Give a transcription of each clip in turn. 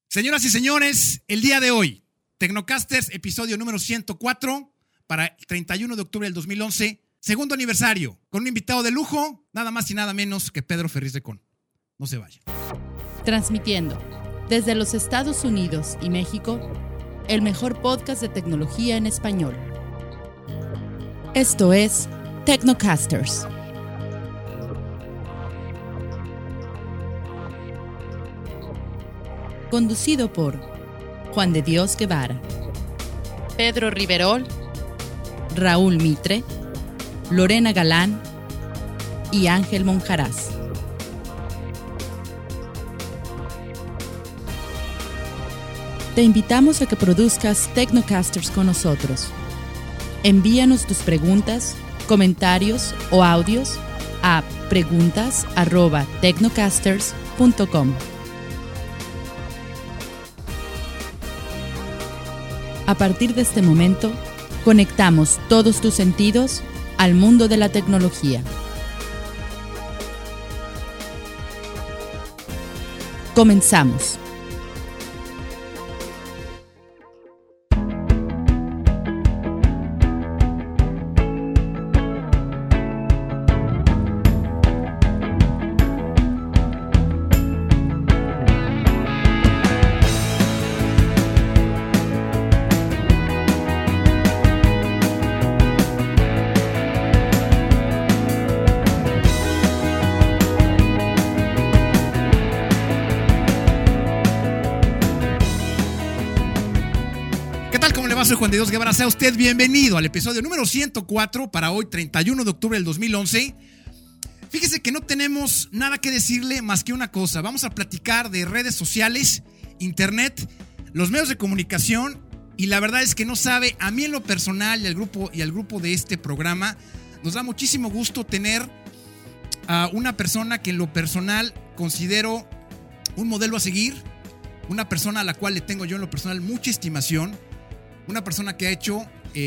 Señoras y señores, el día de hoy, Tecnocasters, episodio número 104, para el 31 de octubre del 2011, segundo aniversario, con un invitado de lujo, nada más y nada menos que Pedro Ferriz de Con. No se vayan. Transmitiendo desde los Estados Unidos y México, el mejor podcast de tecnología en español. Esto es Tecnocasters. Conducido por Juan de Dios Guevara, Pedro Riverol, Raúl Mitre, Lorena Galán y Ángel Monjaraz. Te invitamos a que produzcas Tecnocasters con nosotros. Envíanos tus preguntas, comentarios o audios a preguntas@tecnocasters.com. A partir de este momento, conectamos todos tus sentidos al mundo de la tecnología. Comenzamos. Soy Juan de Dios Guevara, sea usted bienvenido al episodio número 104 para hoy, 31 de octubre del 2011. Fíjese que no tenemos nada que decirle más que una cosa. Vamos a platicar de redes sociales, internet, los medios de comunicación, y la verdad es que no sabe, a mí en lo personal y al grupo de este programa, nos da muchísimo gusto tener a una persona que en lo personal considero un modelo a seguir, una persona a la cual le tengo yo en lo personal mucha estimación. Una persona que ha hecho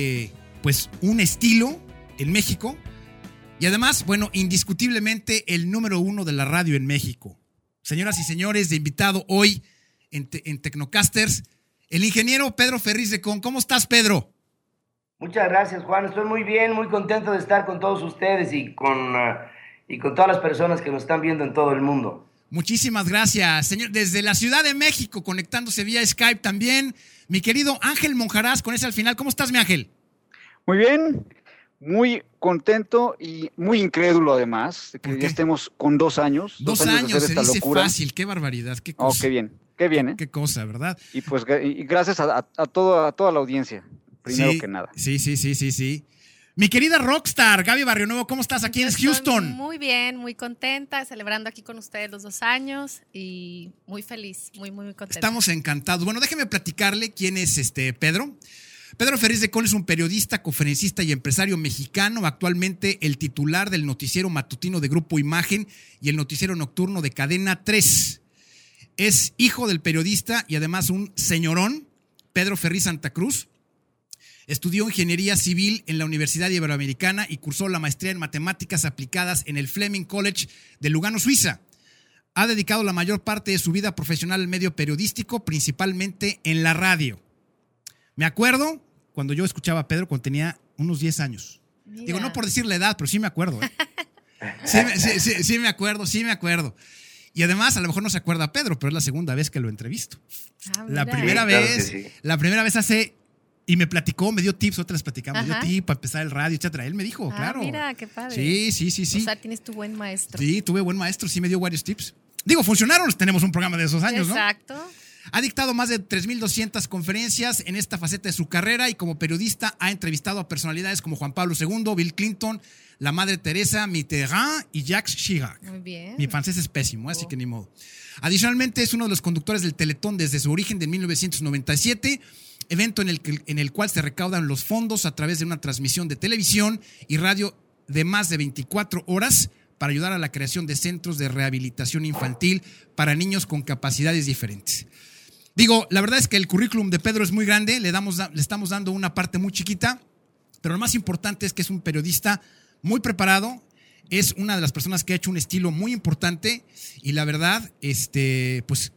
pues un estilo en México y además, bueno, indiscutiblemente el número uno de la radio en México. Señoras y señores, de invitado hoy en Tecnocasters, el ingeniero Pedro Ferriz de Con. ¿Cómo estás, Pedro? Muchas gracias, Juan. Estoy muy bien, muy contento de estar con todos ustedes y con todas las personas que nos están viendo en todo el mundo. Muchísimas gracias, señor. Desde la Ciudad de México, conectándose vía Skype también, mi querido Ángel Monjaraz, con ese al final. ¿Cómo estás, mi Ángel? Muy bien, muy contento y muy incrédulo además, de que ya estemos con 2 años. 2 años, se dice locura. Fácil, qué barbaridad, qué cosa. Oh, qué bien, ¿eh? Qué cosa, ¿verdad? Y pues y gracias a toda la audiencia, primero que nada. Sí. Mi querida rockstar, Gaby Barrionuevo, ¿cómo estás aquí en Houston? Muy bien, muy contenta, celebrando aquí con ustedes los 2 años y muy feliz, muy contenta. Estamos encantados. Bueno, déjeme platicarle quién es Pedro. Pedro Ferriz de Con es un periodista, conferencista y empresario mexicano, actualmente el titular del noticiero matutino de Grupo Imagen y el noticiero nocturno de Cadena 3. Es hijo del periodista y además un señorón, Pedro Ferriz Santa Cruz. Estudió ingeniería civil en la Universidad Iberoamericana y cursó la maestría en matemáticas aplicadas en el Fleming College de Lugano, Suiza. Ha dedicado la mayor parte de su vida profesional al medio periodístico, principalmente en la radio. Me acuerdo cuando yo escuchaba a Pedro cuando tenía unos 10 años. Mira. Digo, no por decir la edad, pero sí me acuerdo. Sí me acuerdo. Y además, a lo mejor no se acuerda Pedro, pero es la segunda vez que lo entrevisto. La primera vez hace... Y me platicó, me dio tips, otras platicamos, me dio tips para empezar el radio, etcétera. Él me dijo, claro. Mira, qué padre. Sí. O sea, tienes tu buen maestro. Sí, tuve buen maestro, sí me dio varios tips. Digo, funcionaron, tenemos un programa de esos años, Exacto. ¿no? Ha dictado más de 3,200 conferencias en esta faceta de su carrera y como periodista ha entrevistado a personalidades como Juan Pablo II, Bill Clinton, la Madre Teresa, Mitterrand y Jacques Chirac. Muy bien. Mi francés es pésimo, así que ni modo. Adicionalmente, es uno de los conductores del Teletón desde su origen de 1997, evento en el cual se recaudan los fondos a través de una transmisión de televisión y radio de más de 24 horas para ayudar a la creación de centros de rehabilitación infantil para niños con capacidades diferentes. Digo, la verdad es que el currículum de Pedro es muy grande, le estamos dando una parte muy chiquita, pero lo más importante es que es un periodista muy preparado, es una de las personas que ha hecho un estilo muy importante y la verdad, pues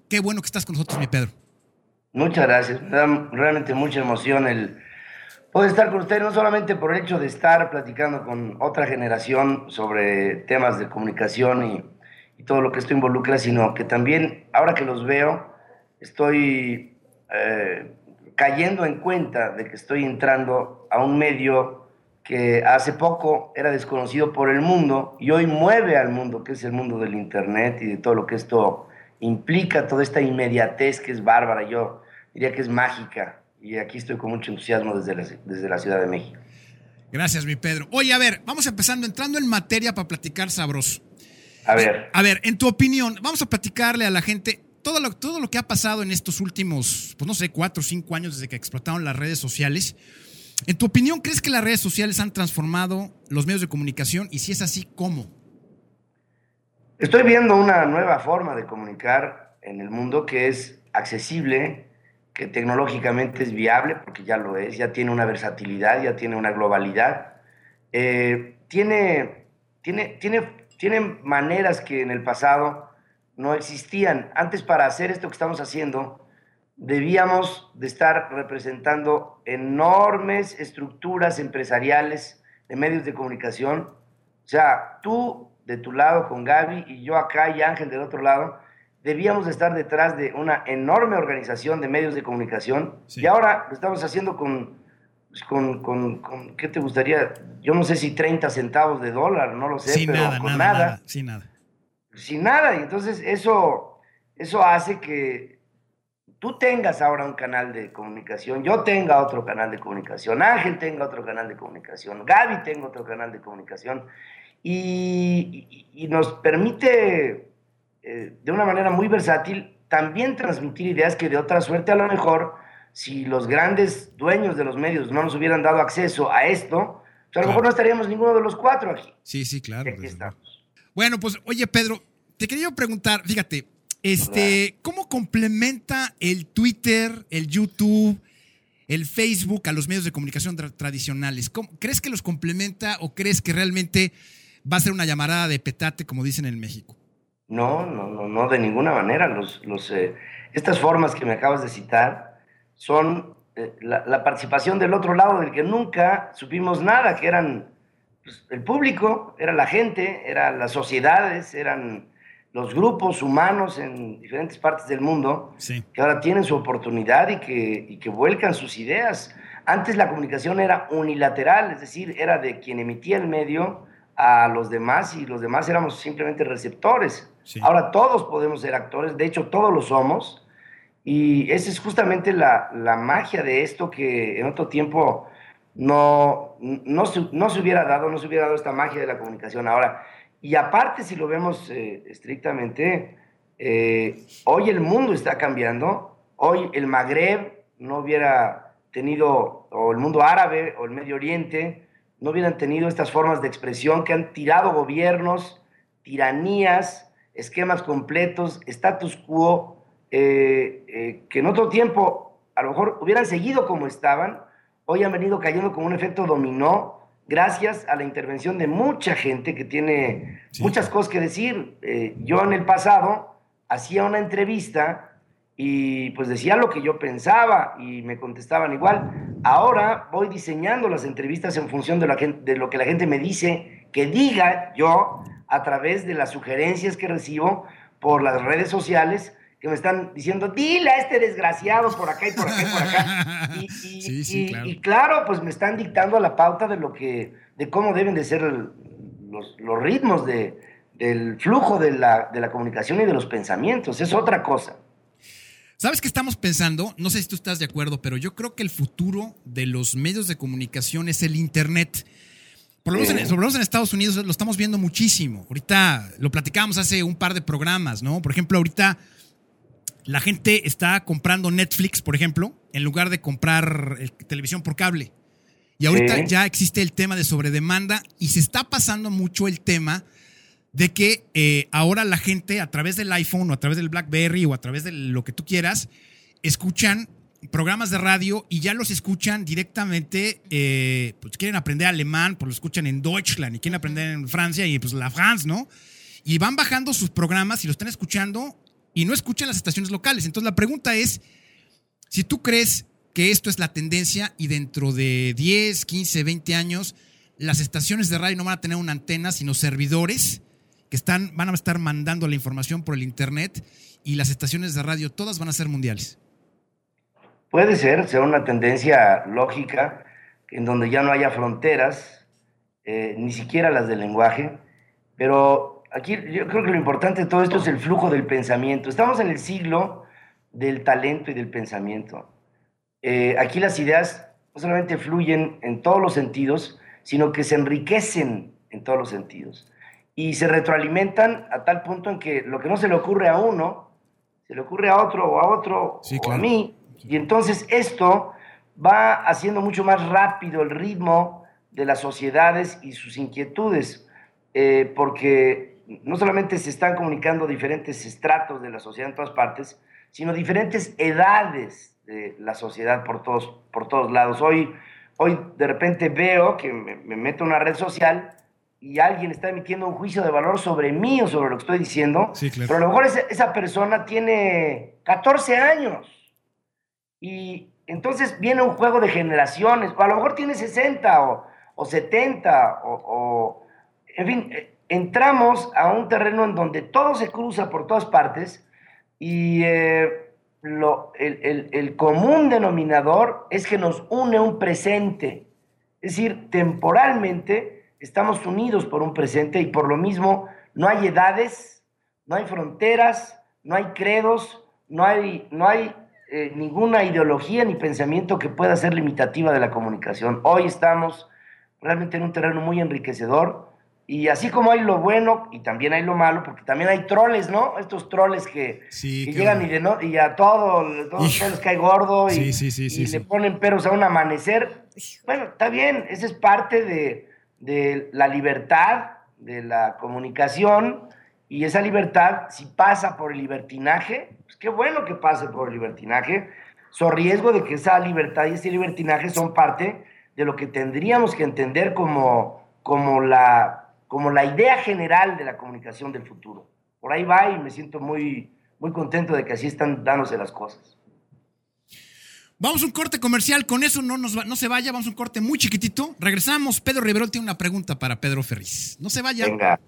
Qué bueno que estás con nosotros, mi Pedro. Muchas gracias. Me da realmente mucha emoción el poder estar con ustedes, no solamente por el hecho de estar platicando con otra generación sobre temas de comunicación y todo lo que esto involucra, sino que también, ahora que los veo, estoy cayendo en cuenta de que estoy entrando a un medio que hace poco era desconocido por el mundo y hoy mueve al mundo, que es el mundo del Internet y de todo lo que esto implica, toda esta inmediatez que es bárbara, yo diría que es mágica, y aquí estoy con mucho entusiasmo desde la Ciudad de México. Gracias, mi Pedro. Oye, a ver, vamos entrando en materia para platicar sabroso. A ver, en tu opinión, vamos a platicarle a la gente todo lo que ha pasado en estos últimos, pues no sé, 4 o 5 años desde que explotaron las redes sociales. En tu opinión, ¿crees que las redes sociales han transformado los medios de comunicación? Y si es así, ¿cómo? estoy viendo una nueva forma de comunicar en el mundo que es accesible, que tecnológicamente es viable, porque ya lo es, ya tiene una versatilidad, ya tiene una globalidad. Tiene maneras que en el pasado no existían. Antes, para hacer esto que estamos haciendo, debíamos de estar representando enormes estructuras empresariales de medios de comunicación. O sea, tú de tu lado con Gaby y yo acá y Ángel del otro lado, debíamos de estar detrás de una enorme organización de medios de comunicación. Sí. Y ahora lo estamos haciendo con ¿qué te gustaría? Yo no sé si 30 centavos de dólar, no lo sé, sin pero nada, con nada. Sin nada, y entonces eso hace que tú tengas ahora un canal de comunicación, yo tenga otro canal de comunicación, Ángel tenga otro canal de comunicación, Gaby tenga otro canal de comunicación, y nos permite de una manera muy versátil también transmitir ideas que de otra suerte a lo mejor, si los grandes dueños de los medios no nos hubieran dado acceso a esto, pues a lo mejor no estaríamos ninguno de los 4 aquí. Sí, claro. Aquí estamos. Bueno, pues, oye, Pedro, te quería preguntar, fíjate, ¿cómo complementa el Twitter, el YouTube, el Facebook a los medios de comunicación tradicionales? ¿Crees que los complementa o crees que realmente va a ser una llamarada de petate, como dicen en México? No, de ninguna manera. Estas formas que me acabas de citar son la participación del otro lado, del que nunca supimos nada, que eran pues, el público, era la gente, eran las sociedades, eran los grupos humanos en diferentes partes del mundo, sí, que ahora tienen su oportunidad y que vuelcan sus ideas. Antes la comunicación era unilateral, es decir, era de quien emitía el medio a los demás y los demás éramos simplemente receptores. Sí. Ahora todos podemos ser actores, de hecho todos lo somos, y esa es justamente la magia de esto, que en otro tiempo no se hubiera dado esta magia de la comunicación ahora. Y aparte, si lo vemos estrictamente, hoy el mundo está cambiando. Hoy el Magreb no hubiera tenido, o el mundo árabe, o el Medio Oriente, no hubieran tenido estas formas de expresión que han tirado gobiernos, tiranías, esquemas completos, status quo, que en otro tiempo a lo mejor hubieran seguido como estaban. Hoy han venido cayendo como un efecto dominó, gracias a la intervención de mucha gente que tiene muchas cosas que decir. Yo en el pasado hacía una entrevista y pues decía lo que yo pensaba y me contestaban igual. Ahora voy diseñando las entrevistas en función de lo que la gente me dice que diga yo, a través de las sugerencias que recibo por las redes sociales, que me están diciendo, dile a este desgraciado por acá y por acá y por acá. Y claro, pues me están dictando la pauta de cómo deben de ser los ritmos del flujo de la comunicación y de los pensamientos. Es otra cosa. ¿Sabes qué estamos pensando? No sé si tú estás de acuerdo, pero yo creo que el futuro de los medios de comunicación es el Internet. Por lo menos en Estados Unidos lo estamos viendo muchísimo. Ahorita lo platicábamos hace un par de programas, ¿no? Por ejemplo, ahorita la gente está comprando Netflix, por ejemplo, en lugar de comprar televisión por cable. Y ahorita ya existe el tema de sobredemanda y se está pasando mucho el tema de que ahora la gente a través del iPhone o a través del BlackBerry o a través de lo que tú quieras, escuchan programas de radio y ya los escuchan directamente, pues quieren aprender alemán, pues lo escuchan en Deutschland, y quieren aprender en Francia y pues la France, ¿no? Y van bajando sus programas y lo están escuchando y no escuchan las estaciones locales. Entonces la pregunta es, si tú crees que esto es la tendencia y dentro de 10, 15, 20 años las estaciones de radio no van a tener una antena, sino servidores que van a estar mandando la información por el internet y las estaciones de radio todas van a ser mundiales. Puede ser una tendencia lógica en donde ya no haya fronteras, ni siquiera las del lenguaje, pero aquí yo creo que lo importante de todo esto es el flujo del pensamiento. Estamos en el siglo del talento y del pensamiento. Aquí las ideas no solamente fluyen en todos los sentidos, sino que se enriquecen en todos los sentidos y se retroalimentan a tal punto en que lo que no se le ocurre a uno, se le ocurre a otro sí, o claro. a mí, y entonces esto va haciendo mucho más rápido el ritmo de las sociedades y sus inquietudes, porque no solamente se están comunicando diferentes estratos de la sociedad en todas partes, sino diferentes edades de la sociedad por todos lados. Hoy de repente veo que me meto en una red social y alguien está emitiendo un juicio de valor sobre mí o sobre lo que estoy diciendo, sí, claro. pero a lo mejor esa persona tiene 14 años y entonces viene un juego de generaciones, o a lo mejor tiene 60 o 70, en fin, entramos a un terreno en donde todo se cruza por todas partes y el común denominador es que nos une un presente, es decir, temporalmente estamos unidos por un presente y por lo mismo no hay edades, no hay fronteras, no hay credos, no hay ninguna ideología ni pensamiento que pueda ser limitativa de la comunicación. Hoy estamos realmente en un terreno muy enriquecedor y así como hay lo bueno y también hay lo malo, porque también hay troles, ¿no? Estos troles que llegan y a todos les cae gordo y le ponen peros a un amanecer. Bueno, está bien, esa es parte de la libertad de la comunicación y esa libertad, si pasa por el libertinaje, pues qué bueno que pase por el libertinaje, so riesgo de que esa libertad y ese libertinaje son parte de lo que tendríamos que entender como la idea general de la comunicación del futuro. Por ahí va y me siento muy, muy contento de que así están dándose las cosas. Vamos a un corte comercial, con eso no se vaya, vamos a un corte muy chiquitito. Regresamos, Pedro Riverol tiene una pregunta para Pedro Ferriz. No se vaya. Venga.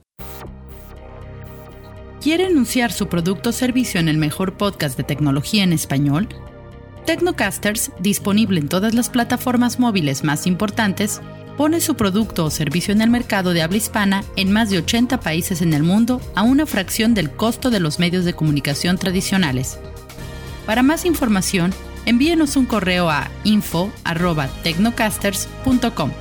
¿Quiere anunciar su producto o servicio en el mejor podcast de tecnología en español? Technocasters, disponible en todas las plataformas móviles más importantes, pone su producto o servicio en el mercado de habla hispana en más de 80 países en el mundo a una fracción del costo de los medios de comunicación tradicionales. Para más información, envíenos un correo a info@technocasters.com.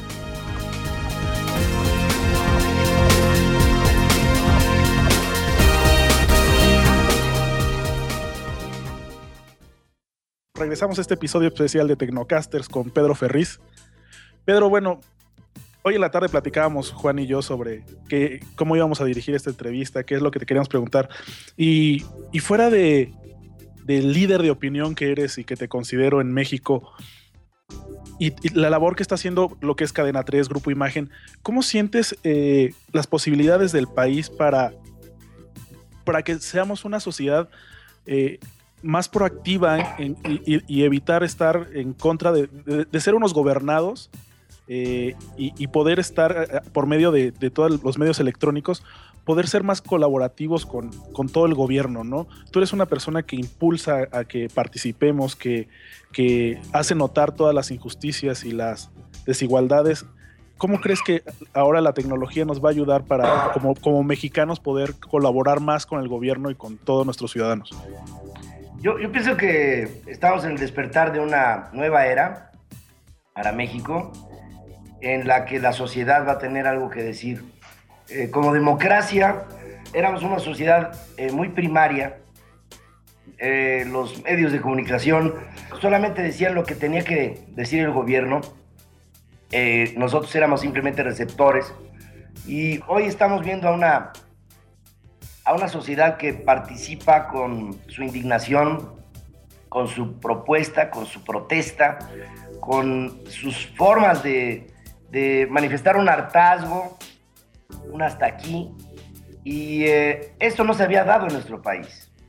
Regresamos a este episodio especial de Technocasters con Pedro Ferriz. Pedro, bueno, hoy en la tarde platicábamos Juan y yo sobre cómo íbamos a dirigir esta entrevista, qué es lo que te queríamos preguntar. Y fuera del líder de opinión que eres y que te considero en México, y la labor que está haciendo lo que es Cadena 3, Grupo Imagen, ¿cómo sientes las posibilidades del país para que seamos una sociedad más proactiva y evitar estar en contra de ser unos gobernados y poder estar por medio de todos los medios electrónicos, poder ser más colaborativos con todo el gobierno, ¿no? Tú eres una persona que impulsa a que participemos, que hace notar todas las injusticias y las desigualdades. ¿Cómo crees que ahora la tecnología nos va a ayudar para, como mexicanos, poder colaborar más con el gobierno y con todos nuestros ciudadanos? Yo pienso que estamos en el despertar de una nueva era para México, en la que la sociedad va a tener algo que decir. Como democracia, éramos una sociedad muy primaria. Los medios de comunicación solamente decían lo que tenía que decir el gobierno. Nosotros éramos simplemente receptores. Y hoy estamos viendo a una sociedad que participa con su indignación, con su propuesta, con su protesta, con sus formas de manifestar un hartazgo, un hasta aquí, y esto no se había dado en nuestro país.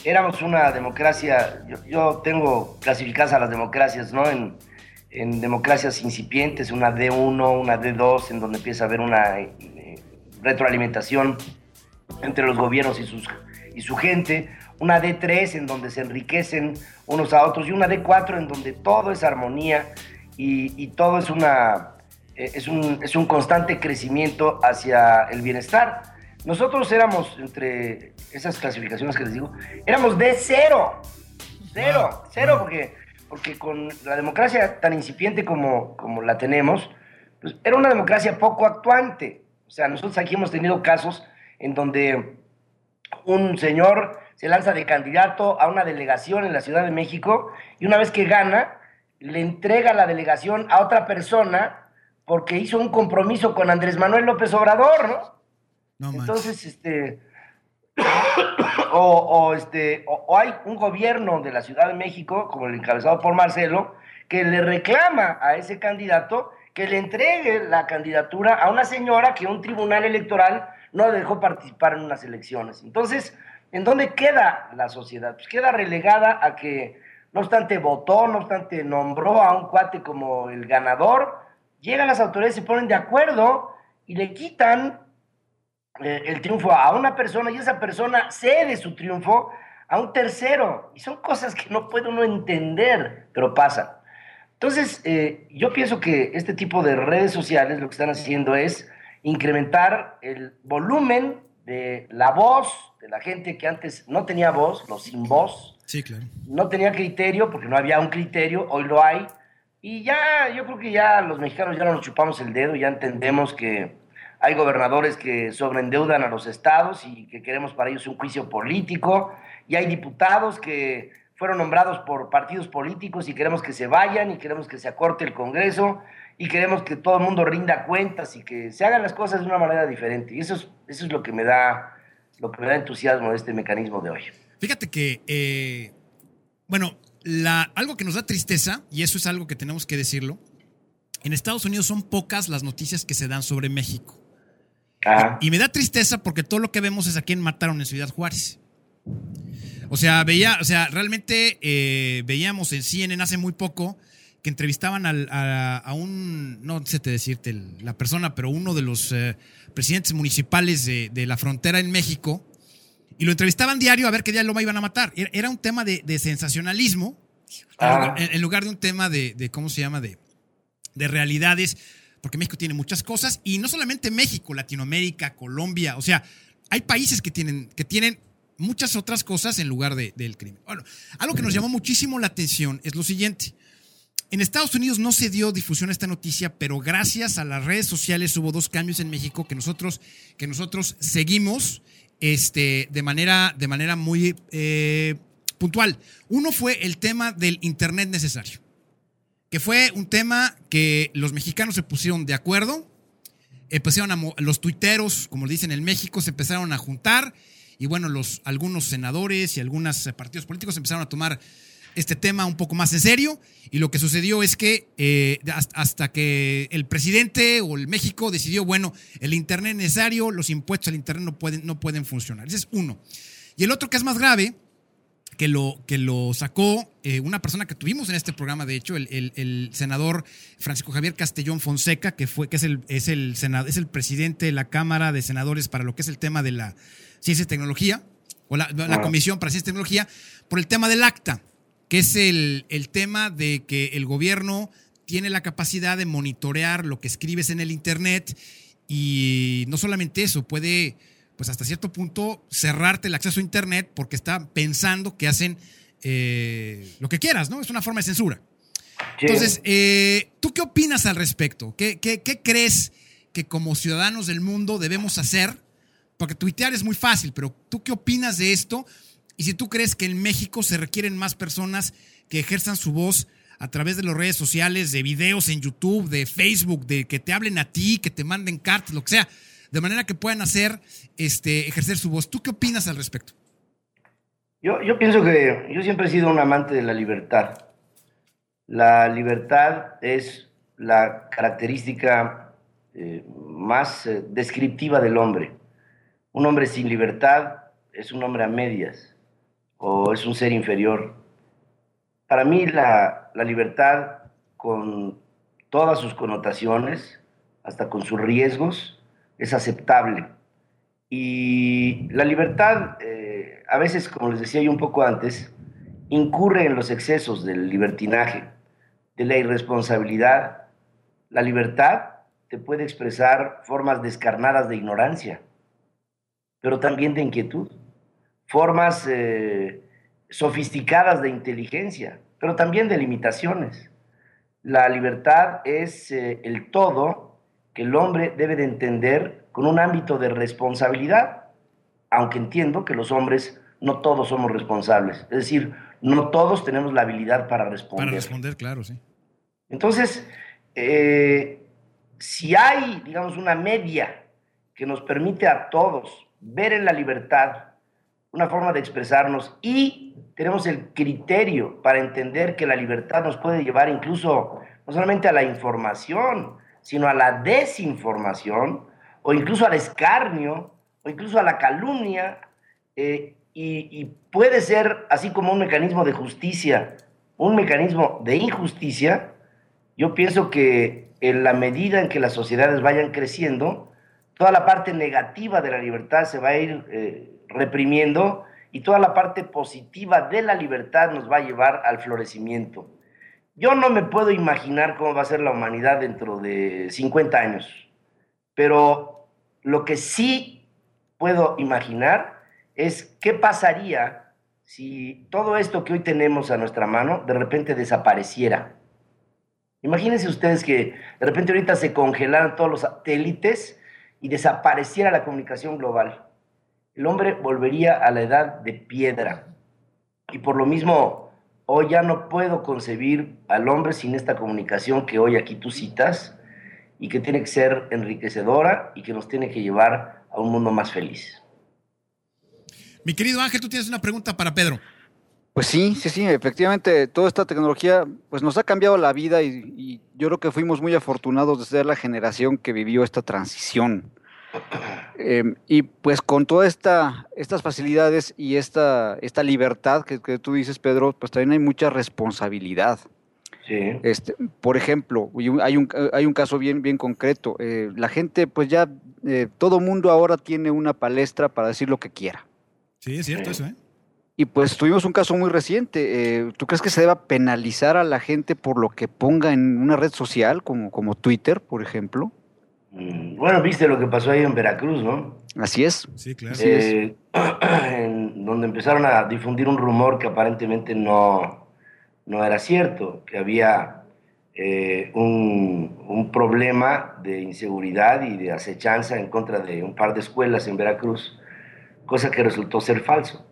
éramos una democracia, yo tengo clasificadas a las democracias, ¿no? En democracias incipientes, una D1, una D2, en donde empieza a haber una retroalimentación entre los gobiernos y su gente, una D3 en donde se enriquecen unos a otros y una D4 en donde todo es armonía y todo es un constante crecimiento hacia el bienestar. Nosotros éramos, entre esas clasificaciones que les digo, éramos D0, cero, porque con la democracia tan incipiente como la tenemos, pues era una democracia poco actuante. O sea, nosotros aquí hemos tenido casos en donde un señor se lanza de candidato a una delegación en la Ciudad de México y una vez que gana, le entrega la delegación a otra persona porque hizo un compromiso con Andrés Manuel López Obrador, ¿no? No manches. Entonces, o hay un gobierno de la Ciudad de México, como el encabezado por Marcelo, que le reclama a ese candidato que le entregue la candidatura a una señora que un tribunal electoral no dejó participar en unas elecciones. Entonces, ¿en dónde queda la sociedad? Pues queda relegada a que, no obstante votó, no obstante nombró a un cuate como el ganador, llegan las autoridades, se ponen de acuerdo y le quitan el triunfo a una persona y esa persona cede su triunfo a un tercero. Y son cosas que no puede uno entender, pero pasan. Entonces, yo pienso que este tipo de redes sociales lo que están haciendo es incrementar el volumen de la voz de la gente que antes no tenía voz, los sin voz. Sí, claro. No tenía criterio, porque no había un criterio, hoy lo hay. Y ya, yo creo que ya los mexicanos ya no nos chupamos el dedo, ya entendemos que hay gobernadores que sobreendeudan a los estados y que queremos para ellos un juicio político, y hay diputados que fueron nombrados por partidos políticos y queremos que se vayan y queremos que se acorte el Congreso y queremos que todo el mundo rinda cuentas y que se hagan las cosas de una manera diferente. Y eso es lo que me da entusiasmo de este mecanismo de hoy. Fíjate que, algo que nos da tristeza, y eso es algo que tenemos que decirlo, en Estados Unidos son pocas las noticias que se dan sobre México. Ajá. Y me da tristeza porque todo lo que vemos es a quién mataron en Ciudad Juárez. Realmente veíamos en CNN hace muy poco que entrevistaban a un, no sé decirte la persona, pero uno de los presidentes municipales de la frontera en México, y lo entrevistaban diario a ver qué día lo iban a matar. Era un tema de sensacionalismo, en lugar de un tema de ¿cómo se llama? De realidades, porque México tiene muchas cosas, y no solamente México, Latinoamérica, Colombia, o sea, hay países que tienen muchas otras cosas en lugar del crimen. Bueno, algo que nos llamó muchísimo la atención es lo siguiente. En Estados Unidos no se dio difusión a esta noticia, pero gracias a las redes sociales hubo dos cambios en México que nosotros seguimos de manera muy puntual. Uno fue el tema del Internet necesario, que fue un tema que los mexicanos se pusieron de acuerdo, los tuiteros, como le dicen en México, se empezaron a juntar, y bueno, algunos senadores y algunos partidos políticos empezaron a tomar este tema un poco más en serio, y lo que sucedió es que hasta que el presidente o el México decidió, bueno, el Internet necesario, los impuestos al Internet no pueden funcionar. Ese es uno. Y el otro, que es más grave, que lo sacó una persona que tuvimos en este programa, de hecho, el senador Francisco Javier Castellón Fonseca, que es el presidente de la Cámara de Senadores para lo que es el tema de la ciencia y tecnología, o la Comisión para Ciencia y Tecnología, por el tema del ACTA, que es el tema de que el gobierno tiene la capacidad de monitorear lo que escribes en el Internet, y no solamente eso, puede, pues hasta cierto punto, cerrarte el acceso a Internet porque está pensando que hacen lo que quieras, ¿no? Es una forma de censura. Sí. Entonces, ¿tú qué opinas al respecto? ¿Qué crees que como ciudadanos del mundo debemos hacer? Porque tuitear es muy fácil, pero ¿tú qué opinas de esto? Y si tú crees que en México se requieren más personas que ejerzan su voz a través de las redes sociales, de videos en YouTube, de Facebook, de que te hablen a ti, que te manden cartas, lo que sea, de manera que puedan ejercer su voz. ¿Tú qué opinas al respecto? Yo pienso que yo siempre he sido un amante de la libertad. La libertad es la característica más descriptiva del hombre. Un hombre sin libertad es un hombre a medias. o es un ser inferior. Para mí la libertad, con todas sus connotaciones, hasta con sus riesgos, es aceptable. Y la libertad, a veces, como les decía yo un poco antes, incurre en los excesos del libertinaje, de la irresponsabilidad. La libertad te puede expresar formas descarnadas de ignorancia, pero también de inquietud, formas sofisticadas de inteligencia, pero también de limitaciones. La libertad es el todo que el hombre debe de entender con un ámbito de responsabilidad, aunque entiendo que los hombres no todos somos responsables, es decir, no todos tenemos la habilidad para responder. Para responder, claro, sí. Entonces, si hay, digamos, una media que nos permite a todos ver en la libertad una forma de expresarnos y tenemos el criterio para entender que la libertad nos puede llevar incluso no solamente a la información, sino a la desinformación, o incluso al escarnio, o incluso a la calumnia, y puede ser, así como un mecanismo de justicia, un mecanismo de injusticia. Yo pienso que en la medida en que las sociedades vayan creciendo, toda la parte negativa de la libertad se va a ir reprimiendo, y toda la parte positiva de la libertad nos va a llevar al florecimiento. Yo no me puedo imaginar cómo va a ser la humanidad dentro de 50 años, pero lo que sí puedo imaginar es qué pasaría si todo esto que hoy tenemos a nuestra mano de repente desapareciera. Imagínense ustedes que de repente ahorita se congelaran todos los satélites y desapareciera la comunicación global. El hombre volvería a la edad de piedra. Y por lo mismo, hoy ya no puedo concebir al hombre sin esta comunicación que hoy aquí tú citas, y que tiene que ser enriquecedora y que nos tiene que llevar a un mundo más feliz. Mi querido Ángel, tú tienes una pregunta para Pedro. Pues sí, efectivamente, toda esta tecnología pues nos ha cambiado la vida y yo creo que fuimos muy afortunados de ser la generación que vivió esta transición. Y pues con todas estas facilidades y esta libertad que tú dices, Pedro, pues también hay mucha responsabilidad. Sí. Por ejemplo, hay un caso bien concreto. La gente, pues ya todo mundo ahora tiene una palestra para decir lo que quiera. Sí, es cierto eso, ¿eh? Y pues tuvimos un caso muy reciente. ¿Tú crees que se deba penalizar a la gente por lo que ponga en una red social, como Twitter, por ejemplo? Bueno, viste lo que pasó ahí en Veracruz, ¿no? Así es. Sí, claro. Donde empezaron a difundir un rumor que aparentemente no era cierto, que había un problema de inseguridad y de acechanza en contra de un par de escuelas en Veracruz, cosa que resultó ser falso.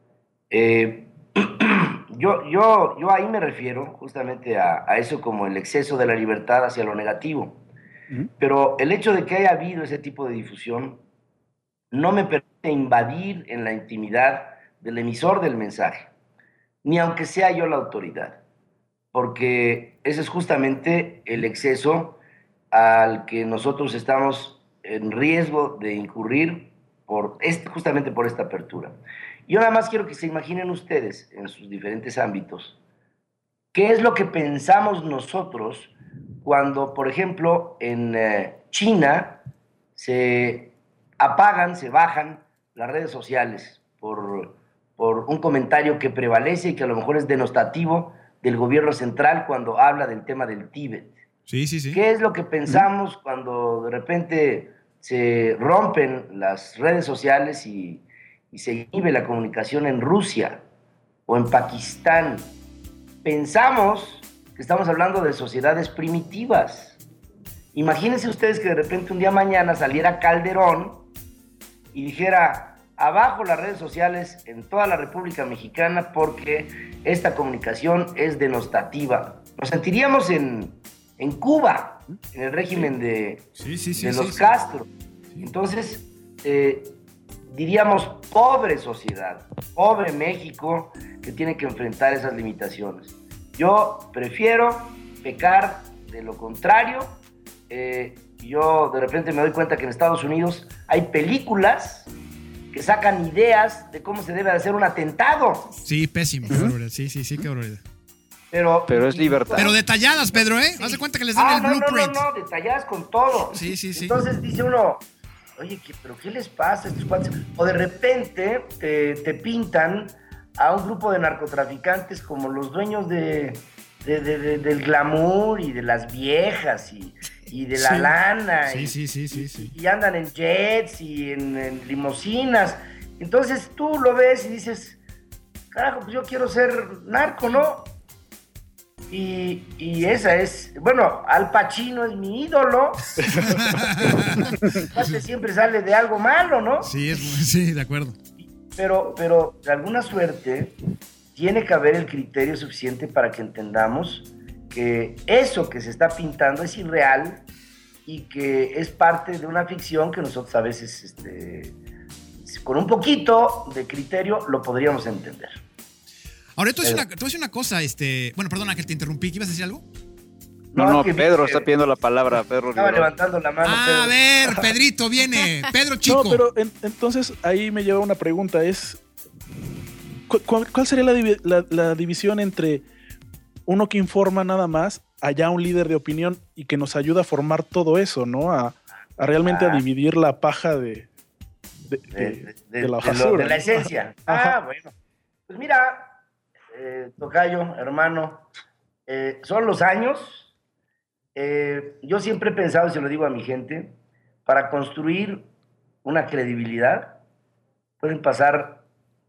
Yo ahí me refiero justamente a eso como el exceso de la libertad hacia lo negativo. Pero el hecho de que haya habido ese tipo de difusión no me permite invadir en la intimidad del emisor del mensaje, ni aunque sea yo la autoridad, porque ese es justamente el exceso al que nosotros estamos en riesgo de incurrir justamente por esta apertura. Yo nada más quiero que se imaginen ustedes en sus diferentes ámbitos qué es lo que pensamos nosotros cuando, por ejemplo, en China se apagan, se bajan las redes sociales por un comentario que prevalece y que a lo mejor es denostativo del gobierno central cuando habla del tema del Tíbet. Sí. ¿Qué es lo que pensamos cuando de repente se rompen las redes sociales y se inhibe la comunicación en Rusia o en Pakistán? Pensamos que estamos hablando de sociedades primitivas. Imagínense ustedes que de repente un día mañana saliera Calderón y dijera: abajo las redes sociales en toda la República Mexicana porque esta comunicación es denostativa. Nos sentiríamos en Cuba, en el régimen de los Castro. Entonces, diríamos: pobre sociedad, pobre México, que tiene que enfrentar esas limitaciones. Yo prefiero pecar de lo contrario. Yo de repente me doy cuenta que en Estados Unidos hay películas que sacan ideas de cómo se debe hacer un atentado. Sí, pésimo. Qué barbaridad. Sí, qué barbaridad. Pero es libertad. Pero detalladas, Pedro, ¿eh? Sí. Haz de cuenta que les dan el blueprint. No, detalladas con todo. Sí. Entonces dice uno, oye, ¿pero qué les pasa a estos cuates? O de repente te pintan a un grupo de narcotraficantes como los dueños del glamour y de las viejas y de la lana. Sí. Y andan en jets y en limusinas. Entonces tú lo ves y dices, carajo, pues yo quiero ser narco, ¿no? Y esa es, bueno, Al Pacino es mi ídolo. Siempre sale de algo malo, ¿no? Sí, de acuerdo. Pero de alguna suerte tiene que haber el criterio suficiente para que entendamos que eso que se está pintando es irreal y que es parte de una ficción que nosotros a veces, con un poquito de criterio, lo podríamos entender. Ahora, tú voy a decir una cosa, bueno, perdona que te interrumpí, ¿qué ibas a decir algo? No, Pedro está pidiendo la palabra, Pedro. Estaba levantando la mano. Pedro. A ver, Pedrito, viene. Pedro Chico. No, pero entonces ahí me lleva una pregunta, ¿cuál sería la división entre uno que informa nada más, allá un líder de opinión y que nos ayuda a formar todo eso, ¿no? A realmente a dividir la paja de la basura. De la esencia. Bueno. Pues mira, tocayo, hermano, son los años. Yo siempre he pensado, y se lo digo a mi gente, para construir una credibilidad pueden pasar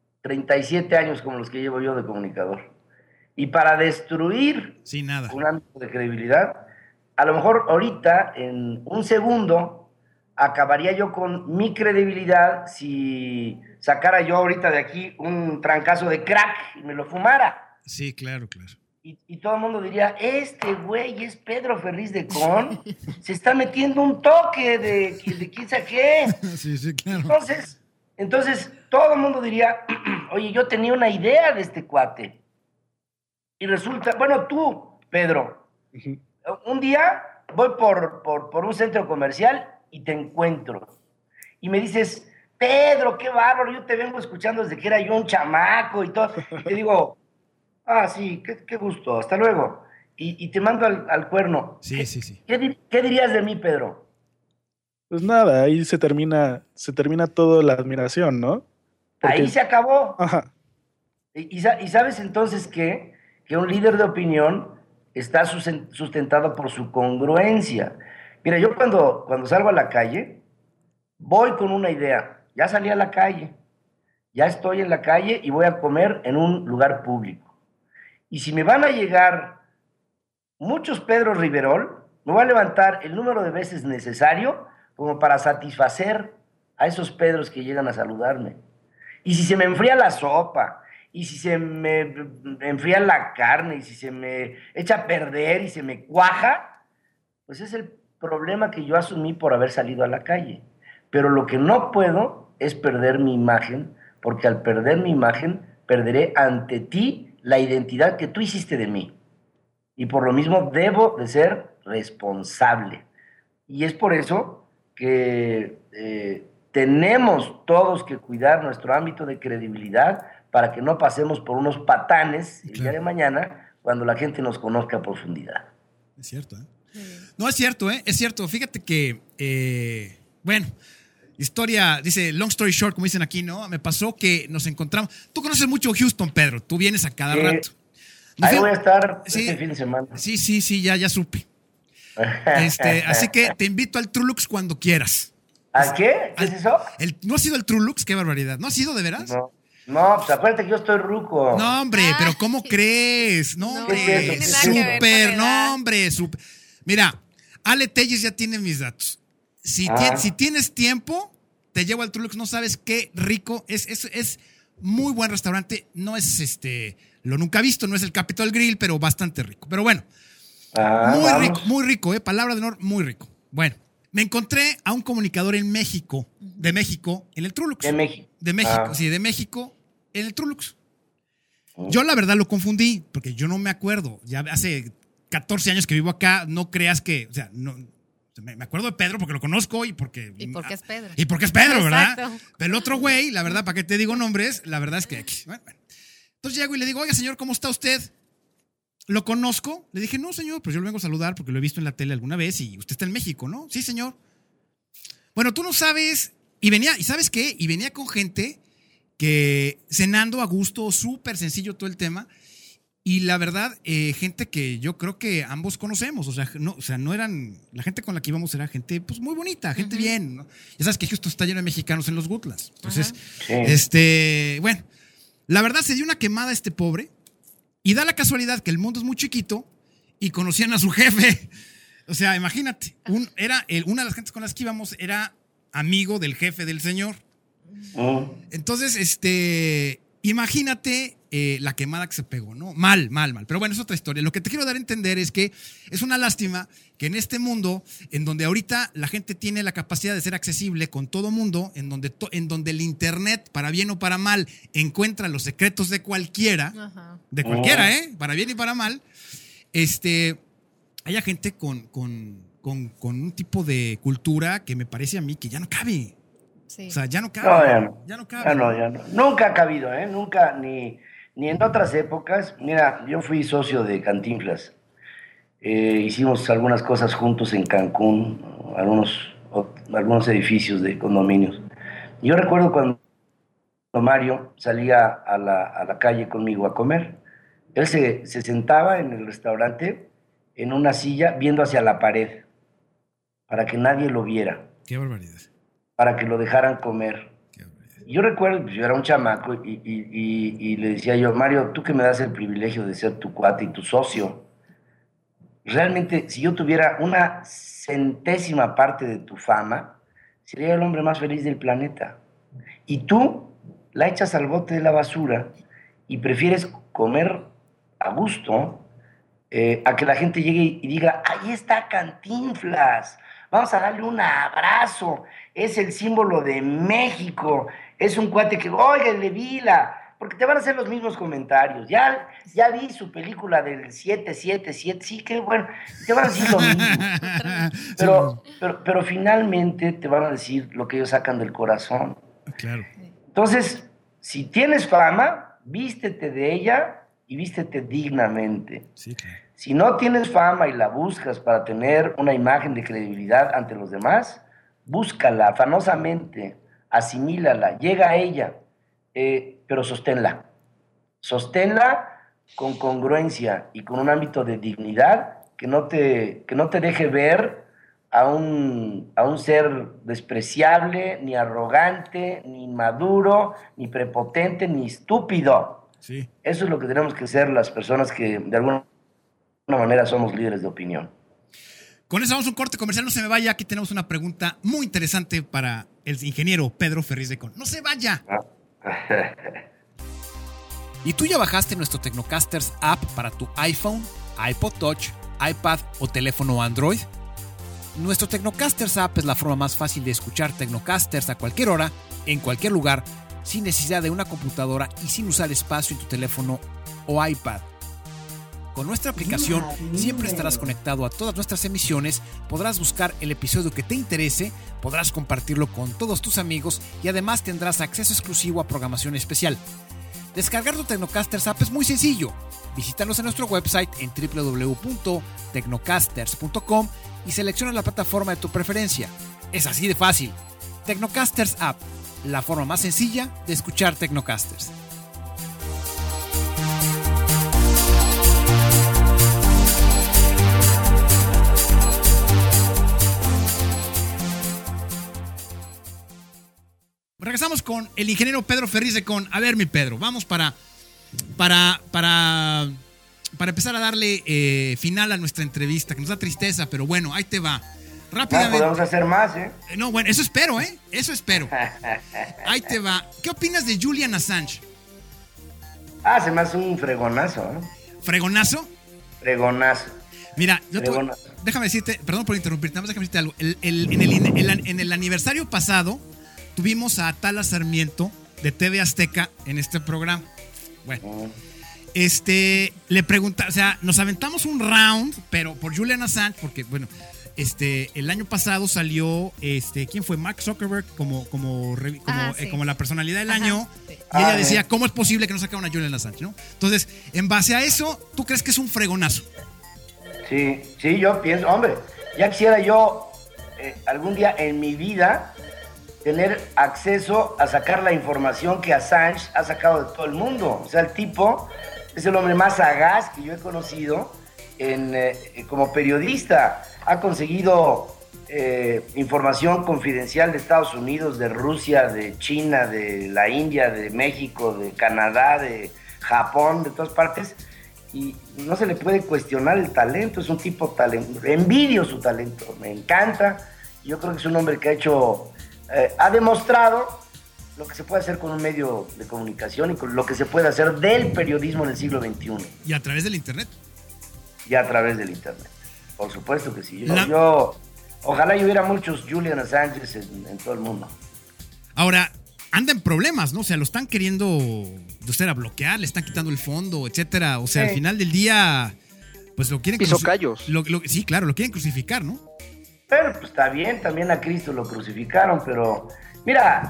37 años como los que llevo yo de comunicador. Y para destruir un ámbito de credibilidad, a lo mejor ahorita, en un segundo, acabaría yo con mi credibilidad si sacara yo ahorita de aquí un trancazo de crack y me lo fumara. Sí, claro. Y todo el mundo diría, este güey es Pedro Ferriz de Con, se está metiendo un toque de quién sabe qué. Sí, claro. Entonces todo el mundo diría, oye, yo tenía una idea de este cuate. Y resulta, bueno, tú, Pedro, un día voy por un centro comercial y te encuentro. Y me dices, Pedro, qué bárbaro, yo te vengo escuchando desde que era yo un chamaco y todo. Y te digo, sí, qué gusto, hasta luego. Y te mando al cuerno. Sí. ¿Qué dirías de mí, Pedro? Pues nada, ahí se termina toda la admiración, ¿no? Porque... Ahí se acabó. Ajá. Y sabes entonces que un líder de opinión está sustentado por su congruencia. Mira, yo cuando salgo a la calle, voy con una idea. Ya salí a la calle, ya estoy en la calle y voy a comer en un lugar público. Y si me van a llegar muchos Pedro Riverol, me voy a levantar el número de veces necesario como para satisfacer a esos Pedros que llegan a saludarme. Y si se me enfría la sopa, y si se me enfría la carne, y si se me echa a perder y se me cuaja, pues es el problema que yo asumí por haber salido a la calle. Pero lo que no puedo es perder mi imagen, porque al perder mi imagen, perderé ante ti la identidad que tú hiciste de mí. Y por lo mismo debo de ser responsable. Y es por eso que tenemos todos que cuidar nuestro ámbito de credibilidad para que no pasemos por unos patanes el día de mañana cuando la gente nos conozca a profundidad. Es cierto, ¿eh? No, es cierto, ¿eh? Es cierto. Fíjate que, historia, dice, long story short, como dicen aquí, ¿no? Me pasó que nos encontramos. Tú conoces mucho Houston, Pedro. Tú vienes a cada rato. Ahí voy a estar este fin de semana. Sí, ya supe. Así que te invito al Trulux cuando quieras. ¿A qué? ¿Qué es eso? ¿No has ido al Trulux? Qué barbaridad. ¿No has ido de veras? No, pues acuérdate que yo estoy ruco. No, hombre, pero ¿cómo crees? No, hombre, súper, no, hombre, súper. Mira, Ale Telles ya tiene mis datos. Si tienes tiempo, te llevo al Trulux, no sabes qué rico. Es muy buen restaurante. No es lo nunca visto, no es el Capitol Grill, pero bastante rico. Pero bueno, muy rico, palabra de honor, muy rico. Bueno, me encontré a un comunicador de México, en el Trulux. De México, en el Trulux. Yo la verdad lo confundí, porque yo no me acuerdo. Ya hace 14 años que vivo acá, no creas que, Me acuerdo de Pedro porque lo conozco y porque... ¿Y por qué es Pedro? Y porque es Pedro, ¿verdad? Exacto. Pero el otro güey, la verdad, ¿para qué te digo nombres? La verdad es que... Bueno. Entonces llego y le digo, oiga, señor, ¿cómo está usted? ¿Lo conozco? Le dije, no, señor, pues yo lo vengo a saludar porque lo he visto en la tele alguna vez y usted está en México, ¿no? Sí, señor. Bueno, tú no sabes... ¿Y sabes qué? Y venía con gente que cenando a gusto, súper sencillo todo el tema. Y la verdad, gente que yo creo que ambos conocemos, o sea, no eran, la gente con la que íbamos era gente pues muy bonita, gente bien, ¿no? Ya sabes que justo está lleno de mexicanos en los Gutlas. Entonces, bueno, la verdad se dio una quemada a este pobre y da la casualidad que el mundo es muy chiquito y conocían a su jefe. O sea, imagínate, una de las gentes con las que íbamos era amigo del jefe del señor. Entonces, imagínate la quemada que se pegó, ¿no? Mal. Pero bueno, es otra historia. Lo que te quiero dar a entender es que es una lástima que en este mundo, en donde ahorita la gente tiene la capacidad de ser accesible con todo mundo, en donde el internet, para bien o para mal, encuentra los secretos de cualquiera, para bien y para mal, haya gente con un tipo de cultura que me parece a mí que ya no cabe. Sí. O sea, ya no cabe. Ya no cabe. Ya no. Nunca ha cabido, nunca, ni en otras épocas. Mira, yo fui socio de Cantinflas. Hicimos algunas cosas juntos en Cancún, algunos edificios de condominios. Yo recuerdo cuando Mario salía a la calle conmigo a comer. Él se sentaba en el restaurante en una silla viendo hacia la pared para que nadie lo viera. Qué barbaridad. Para que lo dejaran comer. Yo recuerdo, pues yo era un chamaco y le decía yo, Mario, tú que me das el privilegio de ser tu cuate y tu socio, realmente si yo tuviera una centésima parte de tu fama, sería el hombre más feliz del planeta. Y tú la echas al bote de la basura y prefieres comer a gusto a que la gente llegue y diga, ahí está Cantinflas, vamos a darle un abrazo, es el símbolo de México, es un cuate que, oiga, el de Vila, porque te van a hacer los mismos comentarios, ya vi su película del 777, sí, qué bueno, te van a decir lo mismo, pero finalmente te van a decir lo que ellos sacan del corazón. Claro. Entonces, si tienes fama, vístete de ella y vístete dignamente. Sí, claro. Si no tienes fama y la buscas para tener una imagen de credibilidad ante los demás, búscala afanosamente, asimílala, llega a ella, pero sosténla. Sosténla con congruencia y con un ámbito de dignidad que no te deje ver a un ser despreciable, ni arrogante, ni inmaduro, ni prepotente, ni estúpido. Sí. Eso es lo que tenemos que ser las personas que de alguna manera somos líderes de opinión. Con eso vamos a un corte comercial, no se me vaya. Aquí tenemos una pregunta muy interesante para el ingeniero Pedro Ferriz de Con. ¡No se vaya! ¿Y tú ya bajaste nuestro Tecnocasters app para tu iPhone, iPod Touch, iPad o teléfono Android? Nuestro Tecnocasters app es la forma más fácil de escuchar Tecnocasters a cualquier hora, en cualquier lugar, sin necesidad de una computadora y sin usar espacio en tu teléfono o iPad. Con nuestra aplicación siempre estarás conectado a todas nuestras emisiones, podrás buscar el episodio que te interese, podrás compartirlo con todos tus amigos y además tendrás acceso exclusivo a programación especial. Descargar tu Tecnocasters app es muy sencillo. Visítanos en nuestro website en www.tecnocasters.com y selecciona la plataforma de tu preferencia. Es así de fácil. Tecnocasters app, la forma más sencilla de escuchar Tecnocasters. Regresamos con el ingeniero Pedro Ferriz de Con. A ver, mi Pedro, vamos para empezar a darle final a nuestra entrevista, que nos da tristeza, pero bueno, ahí te va. Rápidamente. Podemos hacer más, No, bueno, eso espero, Eso espero. Ahí te va. ¿Qué opinas de Julian Assange? Se me hace un fregonazo, ¿Fregonazo? Fregonazo. Mira, déjame decirte, perdón por interrumpirte, nada más déjame decirte algo. En el aniversario pasado tuvimos a Atala Sarmiento de TV Azteca en este programa. Bueno, le pregunta, o sea, nos aventamos un round, pero por Julian Assange, porque, bueno, el año pasado salió, ¿quién fue? Mark Zuckerberg como la personalidad del año. Sí. Y ella decía, ¿cómo es posible que no sacaron a Julian Assange, ¿no? Entonces, en base a eso, ¿tú crees que es un fregonazo? Sí, yo pienso, hombre, ya quisiera yo algún día en mi vida tener acceso a sacar la información que Assange ha sacado de todo el mundo. O sea, el tipo es el hombre más sagaz que yo he conocido como periodista. Ha conseguido información confidencial de Estados Unidos, de Rusia, de China, de la India, de México, de Canadá, de Japón, de todas partes, y no se le puede cuestionar el talento. Es un tipo talento, envidio su talento, me encanta. Yo creo que es un hombre que ha demostrado lo que se puede hacer con un medio de comunicación y con lo que se puede hacer del periodismo en el siglo XXI. Y a través del internet. Y a través del internet. Por supuesto que sí. Ojalá hubiera muchos Julian Assanges en todo el mundo. Ahora, anda en problemas, ¿no? O sea, lo están queriendo bloquear, le están quitando el fondo, etcétera. O sea, al final del día, pues lo quieren Pisocallos. Sí, claro, lo quieren crucificar, ¿no? Pero pues está bien, también a Cristo lo crucificaron, pero mira,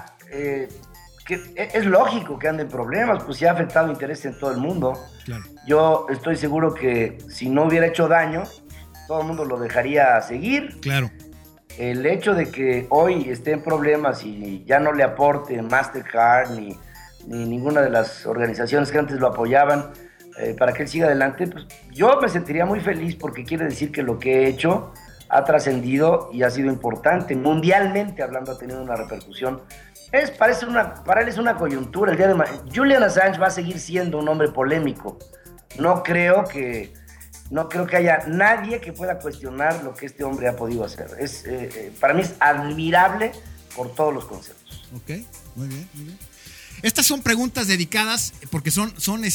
que es lógico que ande en problemas, pues se ha afectado interés en todo el mundo. Claro. Yo estoy seguro que si no hubiera hecho daño, todo el mundo lo dejaría seguir. Claro. El hecho de que hoy esté en problemas y ya no le aporte Mastercard ni ninguna de las organizaciones que antes lo apoyaban para que él siga adelante, pues yo me sentiría muy feliz, porque quiere decir que lo que he hecho ha trascendido y ha sido importante. Mundialmente hablando, ha tenido una repercusión. Para él es una coyuntura. El día de Julian Assange va a seguir siendo un hombre polémico. No creo que haya nadie que pueda cuestionar lo que este hombre ha podido hacer. Para mí es admirable por todos los conceptos. Ok, muy bien, muy bien. Estas son preguntas dedicadas porque son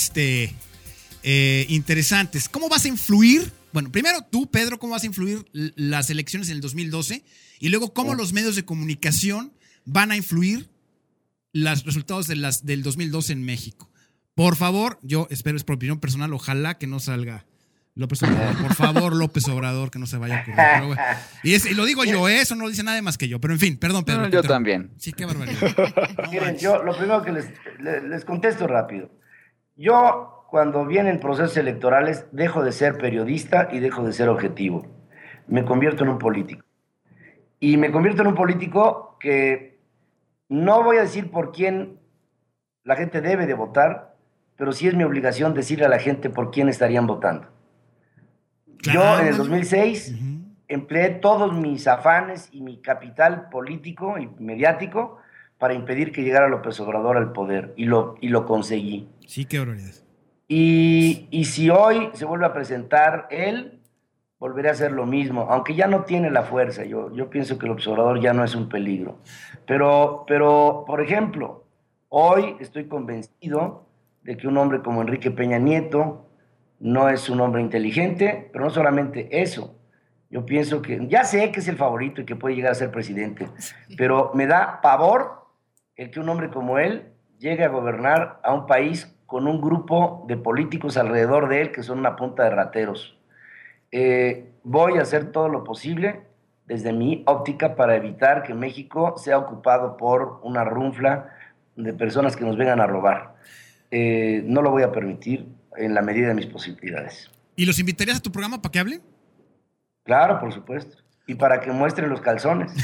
interesantes. ¿Cómo vas a influir? Bueno, primero tú, Pedro, ¿cómo vas a influir las elecciones en el 2012? Y luego, ¿cómo los medios de comunicación van a influir los resultados del 2012 en México? Por favor, yo espero, es por opinión personal, ojalá que no salga López Obrador. Por favor, López Obrador, que no se vaya a ocurrir. Pero, bueno, y lo digo yo, eso no lo dice nadie más que yo. Pero en fin, perdón, Pedro. No, yo también. Sí, qué barbaridad. Miren, yo lo primero que les contesto rápido. Yo, cuando vienen procesos electorales, dejo de ser periodista y dejo de ser objetivo. Me convierto en un político. Y me convierto en un político que no voy a decir por quién la gente debe de votar, pero sí es mi obligación decirle a la gente por quién estarían votando. Yo en el 2006 empleé todos mis afanes y mi capital político y mediático para impedir que llegara López Obrador al poder, y lo conseguí. Sí, qué barbaridad. Y si hoy se vuelve a presentar él, volveré a hacer lo mismo, aunque ya no tiene la fuerza. Yo pienso que el López Obrador ya no es un peligro. Pero, por ejemplo, hoy estoy convencido de que un hombre como Enrique Peña Nieto no es un hombre inteligente, pero no solamente eso. Yo pienso que, ya sé que es el favorito y que puede llegar a ser presidente, pero me da pavor el que un hombre como él llegue a gobernar a un país con un grupo de políticos alrededor de él que son una punta de rateros. Voy a hacer todo lo posible desde mi óptica para evitar que México sea ocupado por una runfla de personas que nos vengan a robar. No lo voy a permitir en la medida de mis posibilidades. ¿Y los invitarías a tu programa para que hablen? Claro, por supuesto. Y para que muestren los calzones.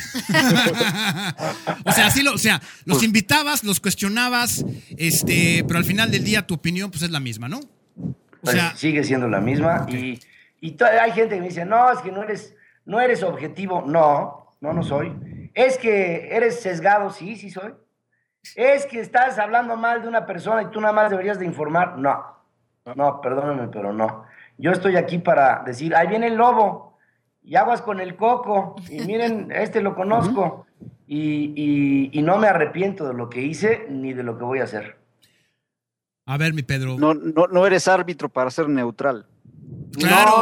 Los invitabas, los cuestionabas, pero al final del día tu opinión pues es la misma, ¿no? Sigue siendo la misma. Okay. Y hay gente que me dice, no, es que no eres objetivo. No soy. Es que eres sesgado. Sí soy. Es que estás hablando mal de una persona y tú nada más deberías de informar. No, perdóname, pero no. Yo estoy aquí para decir, ahí viene el lobo. Y aguas con el coco, y miren, lo conozco, y no me arrepiento de lo que hice ni de lo que voy a hacer. A ver, mi Pedro. No eres árbitro para ser neutral. Claro,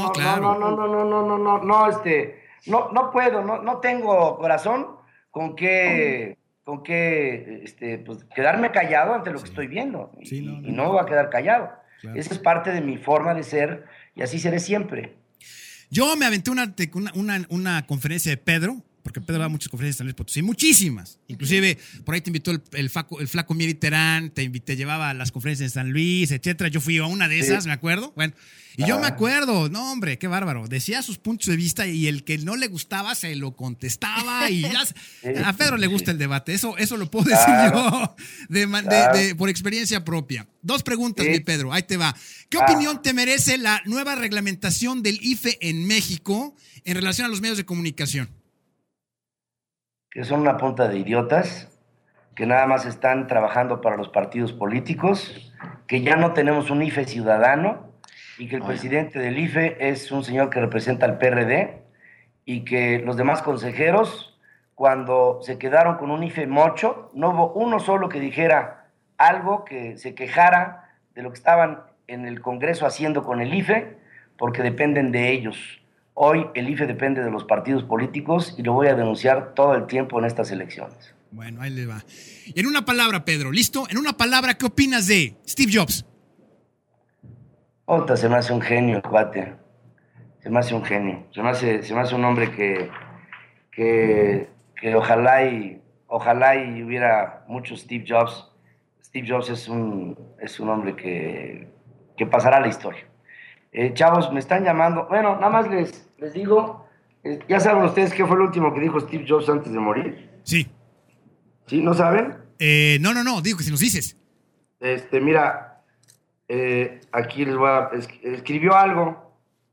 no puedo, no tengo corazón con que pues, quedarme callado ante lo que estoy viendo, y no voy a quedar callado. Claro. Esa es parte de mi forma de ser, y así seré siempre. Yo me aventé una conferencia de Pedro, porque Pedro va a muchas conferencias en San Luis Potosí, muchísimas. Inclusive, por ahí te invitó el flaco Mieri Terán, te llevaba a las conferencias en San Luis, etcétera. Yo fui a una de esas, me acuerdo. Bueno, y yo me acuerdo, no, hombre, qué bárbaro. Decía sus puntos de vista y el que no le gustaba se lo contestaba. Y a Pedro le gusta el debate, eso lo puedo decir yo por experiencia propia. 2 preguntas, mi Pedro, ahí te va. ¿Qué opinión te merece la nueva reglamentación del IFE en México en relación a los medios de comunicación? Que son una punta de idiotas, que nada más están trabajando para los partidos políticos, que ya no tenemos un IFE ciudadano y que el presidente del IFE es un señor que representa al PRD y que los demás consejeros, cuando se quedaron con un IFE mocho, no hubo uno solo que dijera algo, que se quejara de lo que estaban en el Congreso haciendo con el IFE, porque dependen de ellos. Hoy el IFE depende de los partidos políticos y lo voy a denunciar todo el tiempo en estas elecciones. Bueno, ahí le va. En una palabra, Pedro, ¿listo? En una palabra, ¿qué opinas de Steve Jobs? Se me hace un genio, cuate. Se me hace un genio. Se me hace un hombre que ojalá y hubiera muchos Steve Jobs. Steve Jobs es un hombre que pasará a la historia. Chavos, me están llamando. Bueno, nada más les digo, ¿ya saben ustedes qué fue lo último que dijo Steve Jobs antes de morir? Sí. ¿Sí? ¿No saben? No, digo que si nos dices. Mira, aquí les voy a... Escribió algo.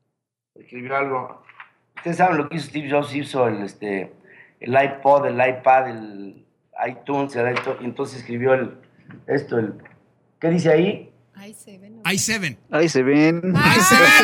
Ustedes saben lo que hizo Steve Jobs. Hizo el iPod, el iPad, el iTunes, y entonces escribió ¿qué dice ahí? i7. Ahí se ven. Ahí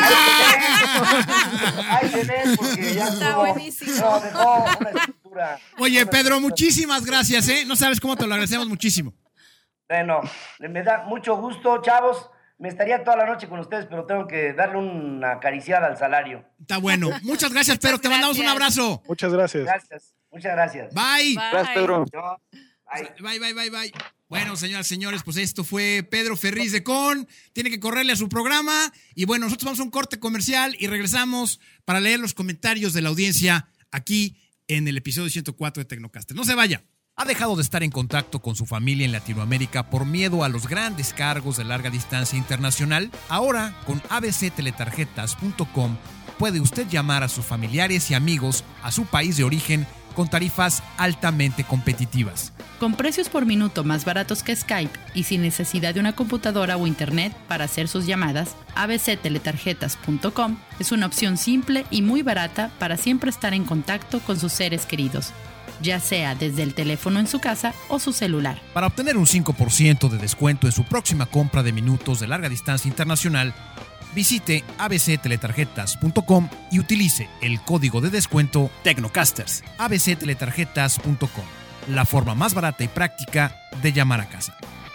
se ven porque ya está buenísimo. No, dejó una estructura. Oye, Pedro, muchísimas gracias, ¿eh? No sabes cómo te lo agradecemos muchísimo. Bueno, me da mucho gusto, chavos. Me estaría toda la noche con ustedes, pero tengo que darle una acariciada al salario. Está bueno. Muchas gracias, Pedro. Te mandamos un abrazo. Muchas gracias. Muchas gracias. Bye. Gracias, Pedro. Bye. Bueno, señoras y señores, pues esto fue Pedro Ferriz de Con. Tiene que correrle a su programa. Y bueno, nosotros vamos a un corte comercial y regresamos para leer los comentarios de la audiencia aquí en el episodio 104 de Tecnocaster. No se vaya. ¿Ha dejado de estar en contacto con su familia en Latinoamérica por miedo a los grandes cargos de larga distancia internacional? Ahora, con abcteletarjetas.com, puede usted llamar a sus familiares y amigos a su país de origen con tarifas altamente competitivas. Con precios por minuto más baratos que Skype y sin necesidad de una computadora o internet para hacer sus llamadas, abcteletarjetas.com es una opción simple y muy barata para siempre estar en contacto con sus seres queridos, ya sea desde el teléfono en su casa o su celular. Para obtener un 5% de descuento en su próxima compra de minutos de larga distancia internacional, visite abcteletarjetas.com y utilice el código de descuento Tecnocasters. abcteletarjetas.com, la forma más barata y práctica de llamar a casa.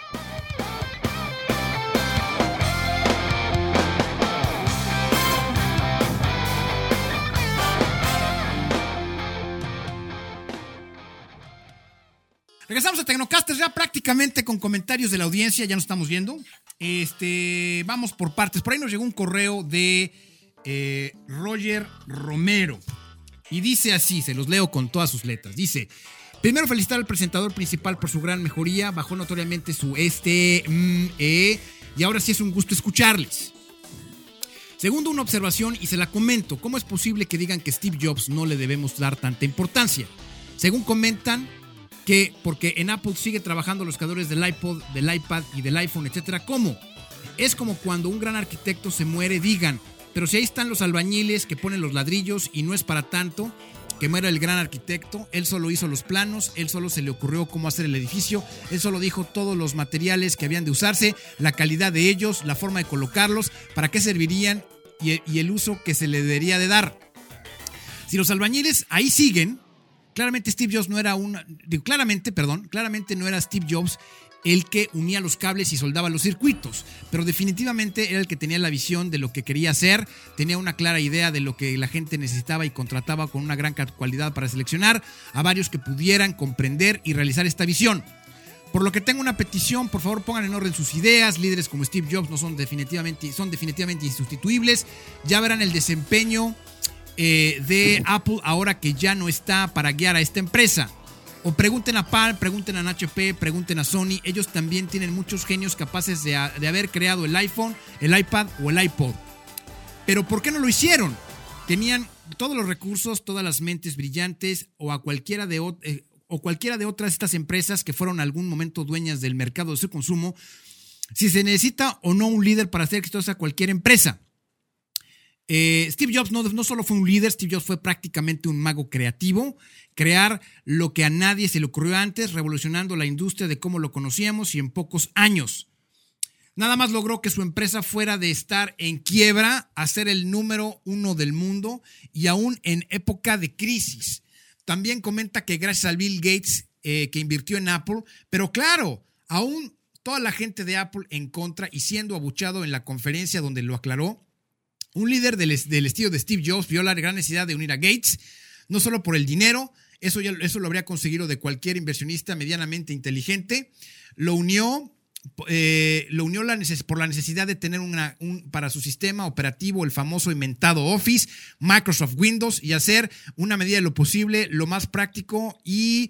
Regresamos a Tecnocasters ya prácticamente con comentarios de la audiencia, ya nos estamos viendo. Vamos por partes. Por ahí nos llegó un correo de Roger Romero y dice así, se los leo con todas sus letras. Dice: primero, felicitar al presentador principal por su gran mejoría. Bajó notoriamente su y ahora sí es un gusto escucharles. Segundo, una observación y se la comento. ¿Cómo es posible que digan que Steve Jobs no le debemos dar tanta importancia? Según comentan, que porque en Apple sigue trabajando los creadores del iPod, del iPad y del iPhone, etcétera. ¿Cómo? Es como cuando un gran arquitecto se muere, digan, pero si ahí están los albañiles que ponen los ladrillos y no es para tanto que muera el gran arquitecto, él solo hizo los planos, él solo se le ocurrió cómo hacer el edificio, él solo dijo todos los materiales que habían de usarse, la calidad de ellos, la forma de colocarlos, para qué servirían y el uso que se le debería de dar. Si los albañiles ahí siguen, claramente Steve Jobs no era claramente no era Steve Jobs el que unía los cables y soldaba los circuitos, pero definitivamente era el que tenía la visión de lo que quería hacer, tenía una clara idea de lo que la gente necesitaba y contrataba con una gran cualidad para seleccionar a varios que pudieran comprender y realizar esta visión. Por lo que tengo una petición, por favor pongan en orden sus ideas. Líderes como Steve Jobs son definitivamente insustituibles. Ya verán el desempeño de Apple ahora que ya no está para guiar a esta empresa. O pregunten a PAL, pregunten a HP, pregunten a Sony. Ellos también tienen muchos genios capaces de haber creado el iPhone, el iPad o el iPod. Pero ¿por qué no lo hicieron? Tenían todos los recursos, todas las mentes brillantes o cualquiera de otras estas empresas que fueron en algún momento dueñas del mercado de su consumo. Si se necesita o no un líder para hacer exitosa cualquier empresa. Steve Jobs no solo fue un líder, Steve Jobs fue prácticamente un mago creativo. Crear lo que a nadie se le ocurrió antes, revolucionando la industria de cómo lo conocíamos y en pocos años. Nada más logró que su empresa fuera de estar en quiebra a ser el número 1 del mundo y aún en época de crisis. También comenta que gracias al Bill Gates que invirtió en Apple, pero claro, aún toda la gente de Apple en contra y siendo abuchado en la conferencia donde lo aclaró. Un líder del estilo de Steve Jobs vio la gran necesidad de unir a Gates, no solo por el dinero, eso lo habría conseguido de cualquier inversionista medianamente inteligente, lo unió por la necesidad de tener para su sistema operativo el famoso inventado Office, Microsoft Windows, y hacer una medida de lo posible, lo más práctico y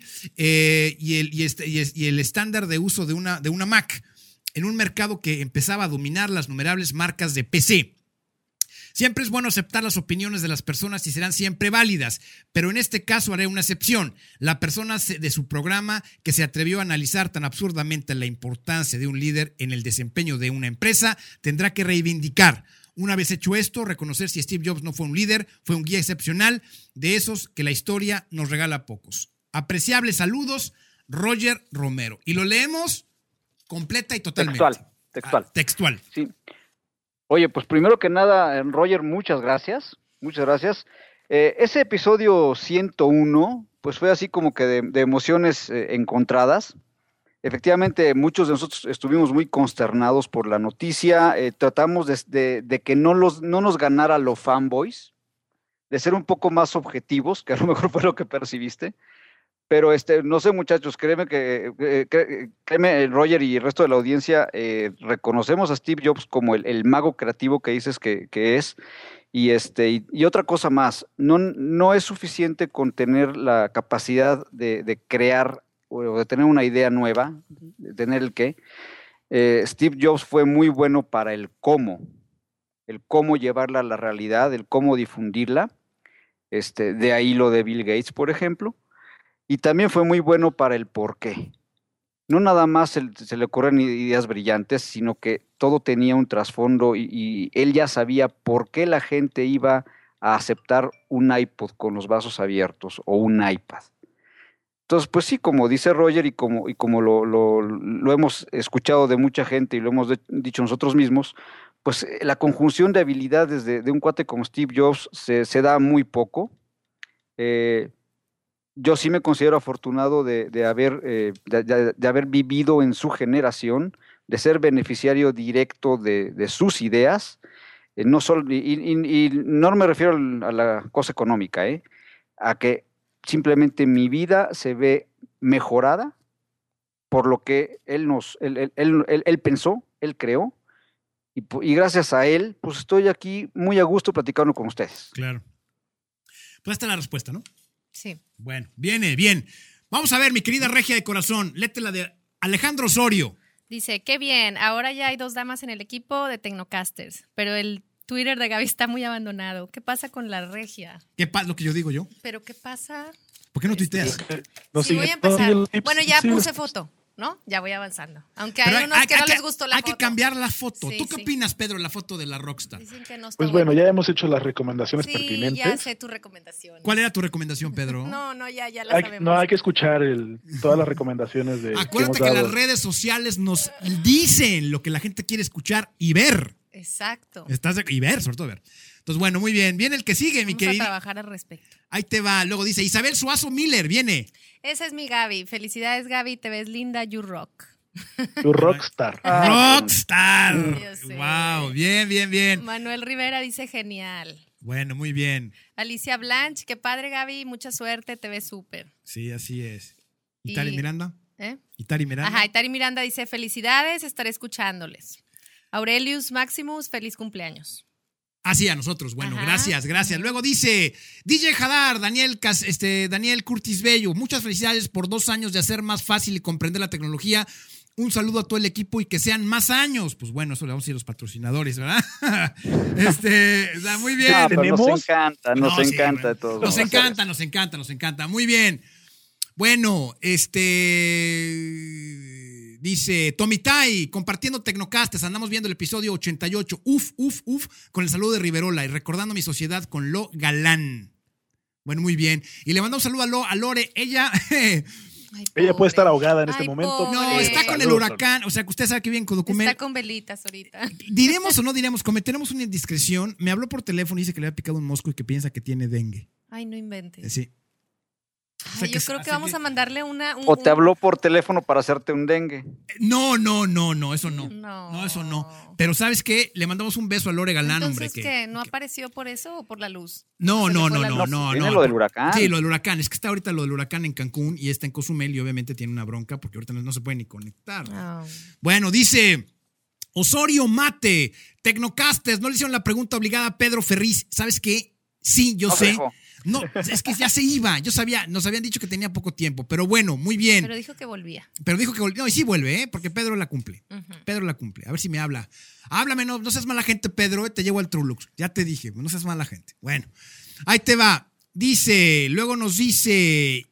el estándar de uso de una Mac en un mercado que empezaba a dominar las innumerables marcas de PC. Siempre es bueno aceptar las opiniones de las personas y serán siempre válidas, pero en este caso haré una excepción. La persona de su programa que se atrevió a analizar tan absurdamente la importancia de un líder en el desempeño de una empresa tendrá que reivindicar. Una vez hecho esto, reconocer si Steve Jobs no fue un líder, fue un guía excepcional, de esos que la historia nos regala a pocos. Apreciables saludos, Roger Romero. Y lo leemos completa y totalmente. Textual. Sí. Oye, pues primero que nada, Roger, muchas gracias. Ese episodio 101, pues fue así como que de emociones encontradas. Efectivamente, muchos de nosotros estuvimos muy consternados por la noticia. Tratamos de que no nos ganara lo fanboys, de ser un poco más objetivos, que a lo mejor fue lo que percibiste. Pero no sé, muchachos, créeme, Roger y el resto de la audiencia, reconocemos a Steve Jobs como el mago creativo que dices que es. Y otra cosa más, no es suficiente con tener la capacidad de crear o de tener una idea nueva, de tener el qué. Steve Jobs fue muy bueno para el cómo llevarla a la realidad, el cómo difundirla. De ahí lo de Bill Gates, por ejemplo. Y también fue muy bueno para el por qué. No nada más se le ocurren ideas brillantes, sino que todo tenía un trasfondo y él ya sabía por qué la gente iba a aceptar un iPod con los brazos abiertos o un iPad. Entonces, pues sí, como dice Roger y como lo hemos escuchado de mucha gente y lo hemos dicho nosotros mismos, pues la conjunción de habilidades de un cuate como Steve Jobs se da muy poco. Yo sí me considero afortunado de haber vivido en su generación, de ser beneficiario directo de sus ideas, no solo, y no me refiero a la cosa económica, a que simplemente mi vida se ve mejorada por lo que él pensó, él creó, y gracias a él, pues estoy aquí muy a gusto platicando con ustedes. Claro. Pues esta es la respuesta, ¿no? Sí. Bueno, viene, bien. Vamos a ver, mi querida regia de corazón, léete la de Alejandro Osorio. Dice, qué bien, ahora ya hay 2 damas en el equipo de Tecnocasters, pero el Twitter de Gaby está muy abandonado. ¿Qué pasa con la regia? ¿Qué pasa? Lo que yo digo yo. ¿Pero qué pasa? ¿Por qué no tuiteas? Sí, voy a empezar. Bueno, ya puse foto, ¿no? Ya voy avanzando. Aunque hay unos que no les gustó la foto. Hay que cambiar la foto. Sí, ¿Tú qué opinas, Pedro, la foto de la Rockstar? Dicen que no está Pues bueno, ya hemos hecho las recomendaciones pertinentes. Sí, ya sé tu recomendación. ¿Cuál era tu recomendación, Pedro? No, ya la sabemos. No, hay que escuchar todas las recomendaciones de. Acuérdate que las redes sociales nos dicen lo que la gente quiere escuchar y ver. Exacto. Y ver, sobre todo ver. Entonces, bueno, muy bien. Viene el que sigue, mi querido. Vamos a trabajar al respecto. Ahí te va. Luego dice Isabel Suazo Miller, viene. Esa es mi Gaby. Felicidades, Gaby. Te ves linda, you rock. Tu rockstar. Rockstar. Wow, bien. Manuel Rivera dice genial. Bueno, muy bien. Alicia Blanche, qué padre, Gaby. Mucha suerte, te ves súper. Sí, así es. ¿Y Tari Miranda? Itari Miranda dice felicidades, estaré escuchándoles. Aurelius Maximus, feliz cumpleaños. Ah, sí, a nosotros. Bueno, Ajá. gracias. Luego dice DJ Hadar, Daniel Curtis Bello. Muchas felicidades por 2 años de hacer más fácil y comprender la tecnología. Un saludo a todo el equipo y que sean más años. Pues bueno, eso le vamos a decir a los patrocinadores, ¿verdad? Muy bien. No, pero nos ¿Tenemos? encanta No, sí, encanta bueno. todo. Nos encanta. Muy bien. Bueno, dice Tommy Tai, compartiendo Tecnocastes, andamos viendo el episodio 88, uf, con el saludo de Riverola y recordando mi sociedad con Lo Galán. Bueno, muy bien. Y le mandamos un saludo a Lore, ella... Ay, Ella puede estar ahogada en este Ay, momento. pobre. No, está con el huracán, o sea que usted sabe que bien con documento. Está con velitas ahorita. ¿Diremos o no diremos? Cometeremos una indiscreción. Me habló por teléfono y dice que le había picado un mosco y que piensa que tiene dengue. Ay, no inventes. Sí. O sea Ay, yo creo que vamos a mandarle O te habló por teléfono para hacerte un dengue. No, eso no. No. No, eso no. Pero ¿sabes qué? Le mandamos un beso a Lore Galán, hombre. Entonces, ¿qué? ¿No apareció por eso o por la luz? No. Tiene lo del huracán. Sí, lo del huracán. Es que está ahorita lo del huracán en Cancún y está en Cozumel y obviamente tiene una bronca porque ahorita no se puede ni conectar. No. Bueno, dice Osorio Mate, Tecnocastes, no le hicieron la pregunta obligada a Pedro Ferriz. ¿Sabes qué? Sí, yo sé. Dejo. No, es que ya se iba. Yo sabía, nos habían dicho que tenía poco tiempo, pero bueno, muy bien. Pero dijo que volvía. Pero dijo que volvió. No, y sí vuelve, ¿eh? Porque Pedro la cumple. Ujú. Pedro la cumple. A ver si me habla. Háblame, no seas mala gente, Pedro. Te llevo al Trulux. Ya te dije, no seas mala gente. Bueno, ahí te va. Luego nos dice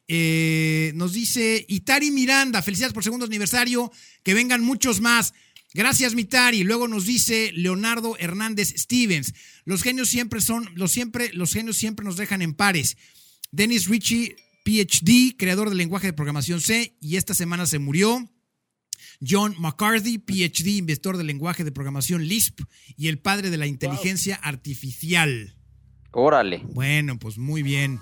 Itari Miranda, felicidades por segundo aniversario, que vengan muchos más. Gracias, Mitari. Luego nos dice Leonardo Hernández Stevens. Los genios siempre nos dejan en pares. Dennis Ritchie, PhD, creador del lenguaje de programación C, y esta semana se murió. John McCarthy, PhD, inventor del lenguaje de programación Lisp y el padre de la inteligencia artificial. Órale. Bueno, pues muy bien.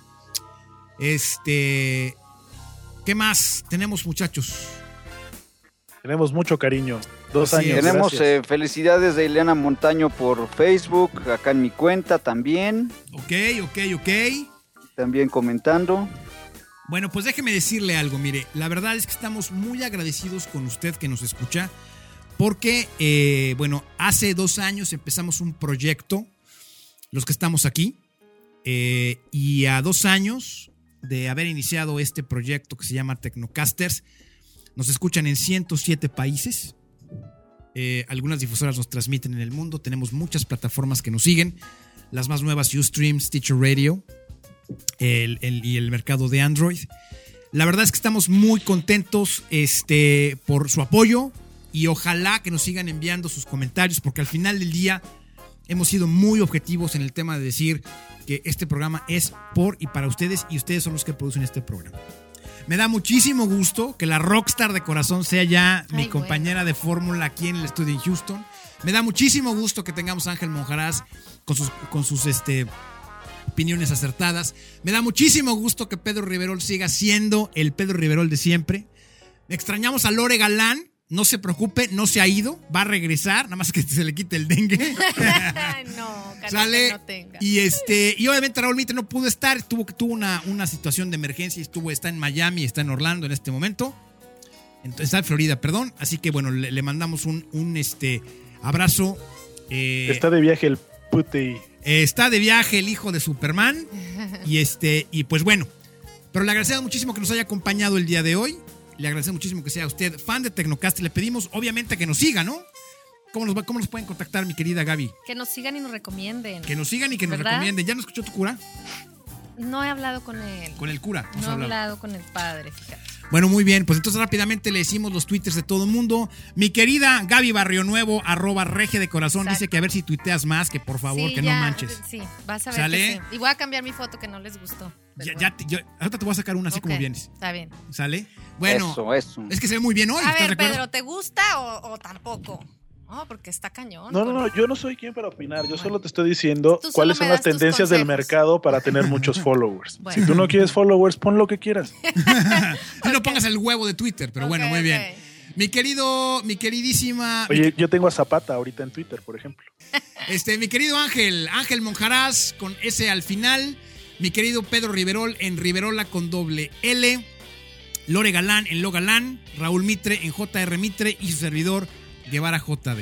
¿Qué más tenemos, muchachos? Tenemos mucho cariño. 2 Así años. es. Tenemos gracias. felicidades de Ileana Montaño por Facebook, acá en mi cuenta también, Ok. también comentando. Bueno, pues déjeme decirle algo, mire, la verdad es que estamos muy agradecidos con usted que nos escucha, porque, hace 2 años empezamos un proyecto, los que estamos aquí, y a 2 años de haber iniciado este proyecto que se llama Tecnocasters, nos escuchan en 107 países, algunas difusoras nos transmiten en el mundo, tenemos muchas plataformas que nos siguen, las más nuevas, Ustream, Stitcher Radio, y el mercado de Android. La verdad es que estamos muy contentos por su apoyo y ojalá que nos sigan enviando sus comentarios, porque al final del día hemos sido muy objetivos en el tema de decir que este programa es por y para ustedes y ustedes son los que producen este programa. Me da muchísimo gusto que la rockstar de corazón sea ya mi compañera de fórmula aquí en el estudio en Houston. Me da muchísimo gusto que tengamos a Ángel Monjaraz con sus opiniones acertadas. Me da muchísimo gusto que Pedro Riverol siga siendo el Pedro Riverol de siempre. Extrañamos a Lore Galán. No se preocupe, no se ha ido. Va a regresar, nada más que se le quite el dengue. No, Sale. que no tenga. Y obviamente Raúl Mitre no pudo estar. Tuvo una situación de emergencia. Está en Miami, está en Orlando en este momento. Está en Florida, perdón. Así que bueno, le mandamos un abrazo. Está de viaje el puti. Está de viaje el hijo de Superman. Y pues bueno. Pero le agradecemos muchísimo que nos haya acompañado el día de hoy. Le agradecemos muchísimo que sea usted fan de Tecnocast. Le pedimos, obviamente, que nos siga, ¿no? ¿Cómo nos pueden contactar, mi querida Gaby? Que nos sigan y nos recomienden. Que nos sigan y que nos ¿Verdad? recomienden. ¿Ya no escuchó tu cura? No he hablado con él. Con el cura. No he hablado con el padre, fíjate. Bueno, muy bien. Pues entonces rápidamente le decimos los twitters de todo el mundo. Mi querida Gaby Barrionuevo, @regia de corazón, Exacto. dice que a ver si tuiteas más, que por favor, Sí, que ya, no manches. Sí, vas a ver. ¿Sale? Que sí. Y voy a cambiar mi foto que no les gustó. pero Ahorita te voy a sacar una así Ok, como vienes. Está bien. ¿Sale? Bueno, Eso. es que se ve muy bien hoy. A ¿estás de ver, acuerdo? Pedro, ¿te gusta o tampoco? No, porque está cañón. No, yo no soy quien para opinar. Yo solo te estoy diciendo Tú solo cuáles me son las das tus tendencias del consejos. mercado para tener muchos followers. Bueno. Si tú no quieres followers, pon lo que quieras. Tú no pongas el huevo de Twitter, pero bueno, Ok, muy bien. ok. Mi queridísima. Oye, yo tengo a Zapata ahorita en Twitter, por ejemplo. Mi querido Ángel Monjaraz con S al final. Mi querido Pedro Riverol en Riverola con doble L. Lore Galán en Lo Galán. Raúl Mitre en JR Mitre y su servidor Guevara JD.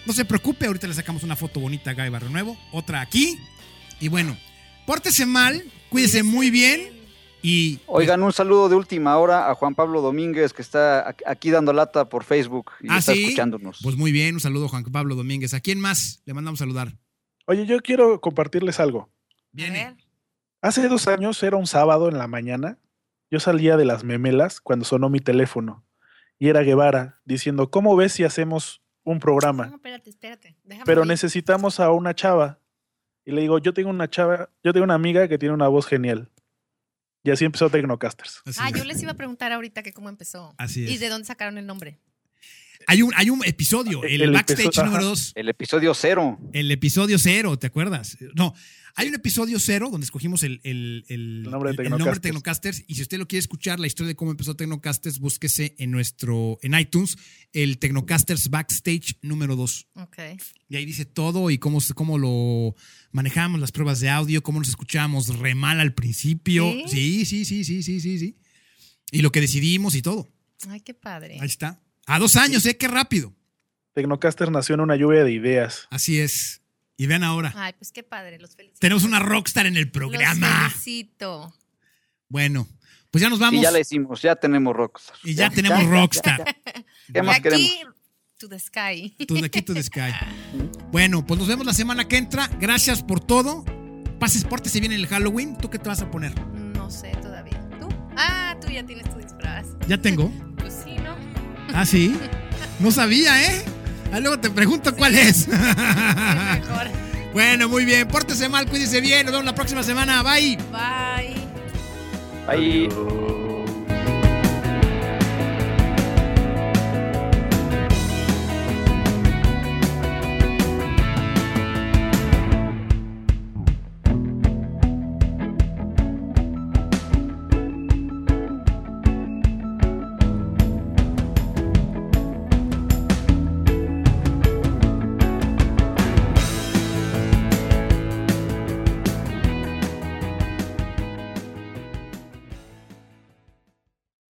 No se preocupe, ahorita le sacamos una foto bonita a Gaby Barrionuevo, otra aquí. Y bueno, pórtese mal, cuídese muy bien. Y oigan, un saludo de última hora a Juan Pablo Domínguez, que está aquí dando lata por Facebook y está escuchándonos. Pues muy bien, un saludo a Juan Pablo Domínguez. ¿A quién más le mandamos a saludar? Oye, yo quiero compartirles algo. Viene. Hace 2 años, era un sábado en la mañana, yo salía de las memelas cuando sonó mi teléfono y era Guevara diciendo, ¿cómo ves si hacemos un programa? No, espérate. Pero ir. necesitamos a una chava. Y le digo, yo tengo una amiga que tiene una voz genial. Y así empezó Tecnocasters. Yo les iba a preguntar ahorita que cómo empezó. Así es. ¿Y de dónde sacaron el nombre? Hay un episodio, el backstage número 2. El episodio 0. El episodio 0, ¿te acuerdas? No, hay un episodio 0 donde escogimos el nombre de Tecnocasters. Y si usted lo quiere escuchar, la historia de cómo empezó Tecnocasters, búsquese en iTunes el Tecnocasters Backstage número 2. Ok. Y ahí dice todo y cómo lo manejamos, las pruebas de audio, cómo nos escuchábamos re mal al principio. Sí. Y lo que decidimos y todo. Ay, qué padre. Ahí está. A 2 años, qué rápido. Tecnocasters nació en una lluvia de ideas. Así es. Y vean ahora. Ay, pues qué padre, los felicito. Tenemos una rockstar en el programa. Los felicito. Bueno, pues ya nos vamos. Y ya la hicimos, ya tenemos rockstar. Y ya tenemos rockstar. ¿Qué más queremos? Aquí, to the sky. De aquí to the sky. Bueno, pues nos vemos la semana que entra. Gracias por todo. Pórtese bien en el Halloween. ¿Tú qué te vas a poner? No sé todavía. ¿Tú? Tú ya tienes tu disfraz. ¿Ya tengo? Pues sí, ¿no? ¿Ah, sí? No sabía, ¿eh? Luego te pregunto cuál es. Es mejor. Bueno, muy bien. Pórtese mal, cuídese bien. Nos vemos la próxima semana. Bye. Bye. Bye. Adiós.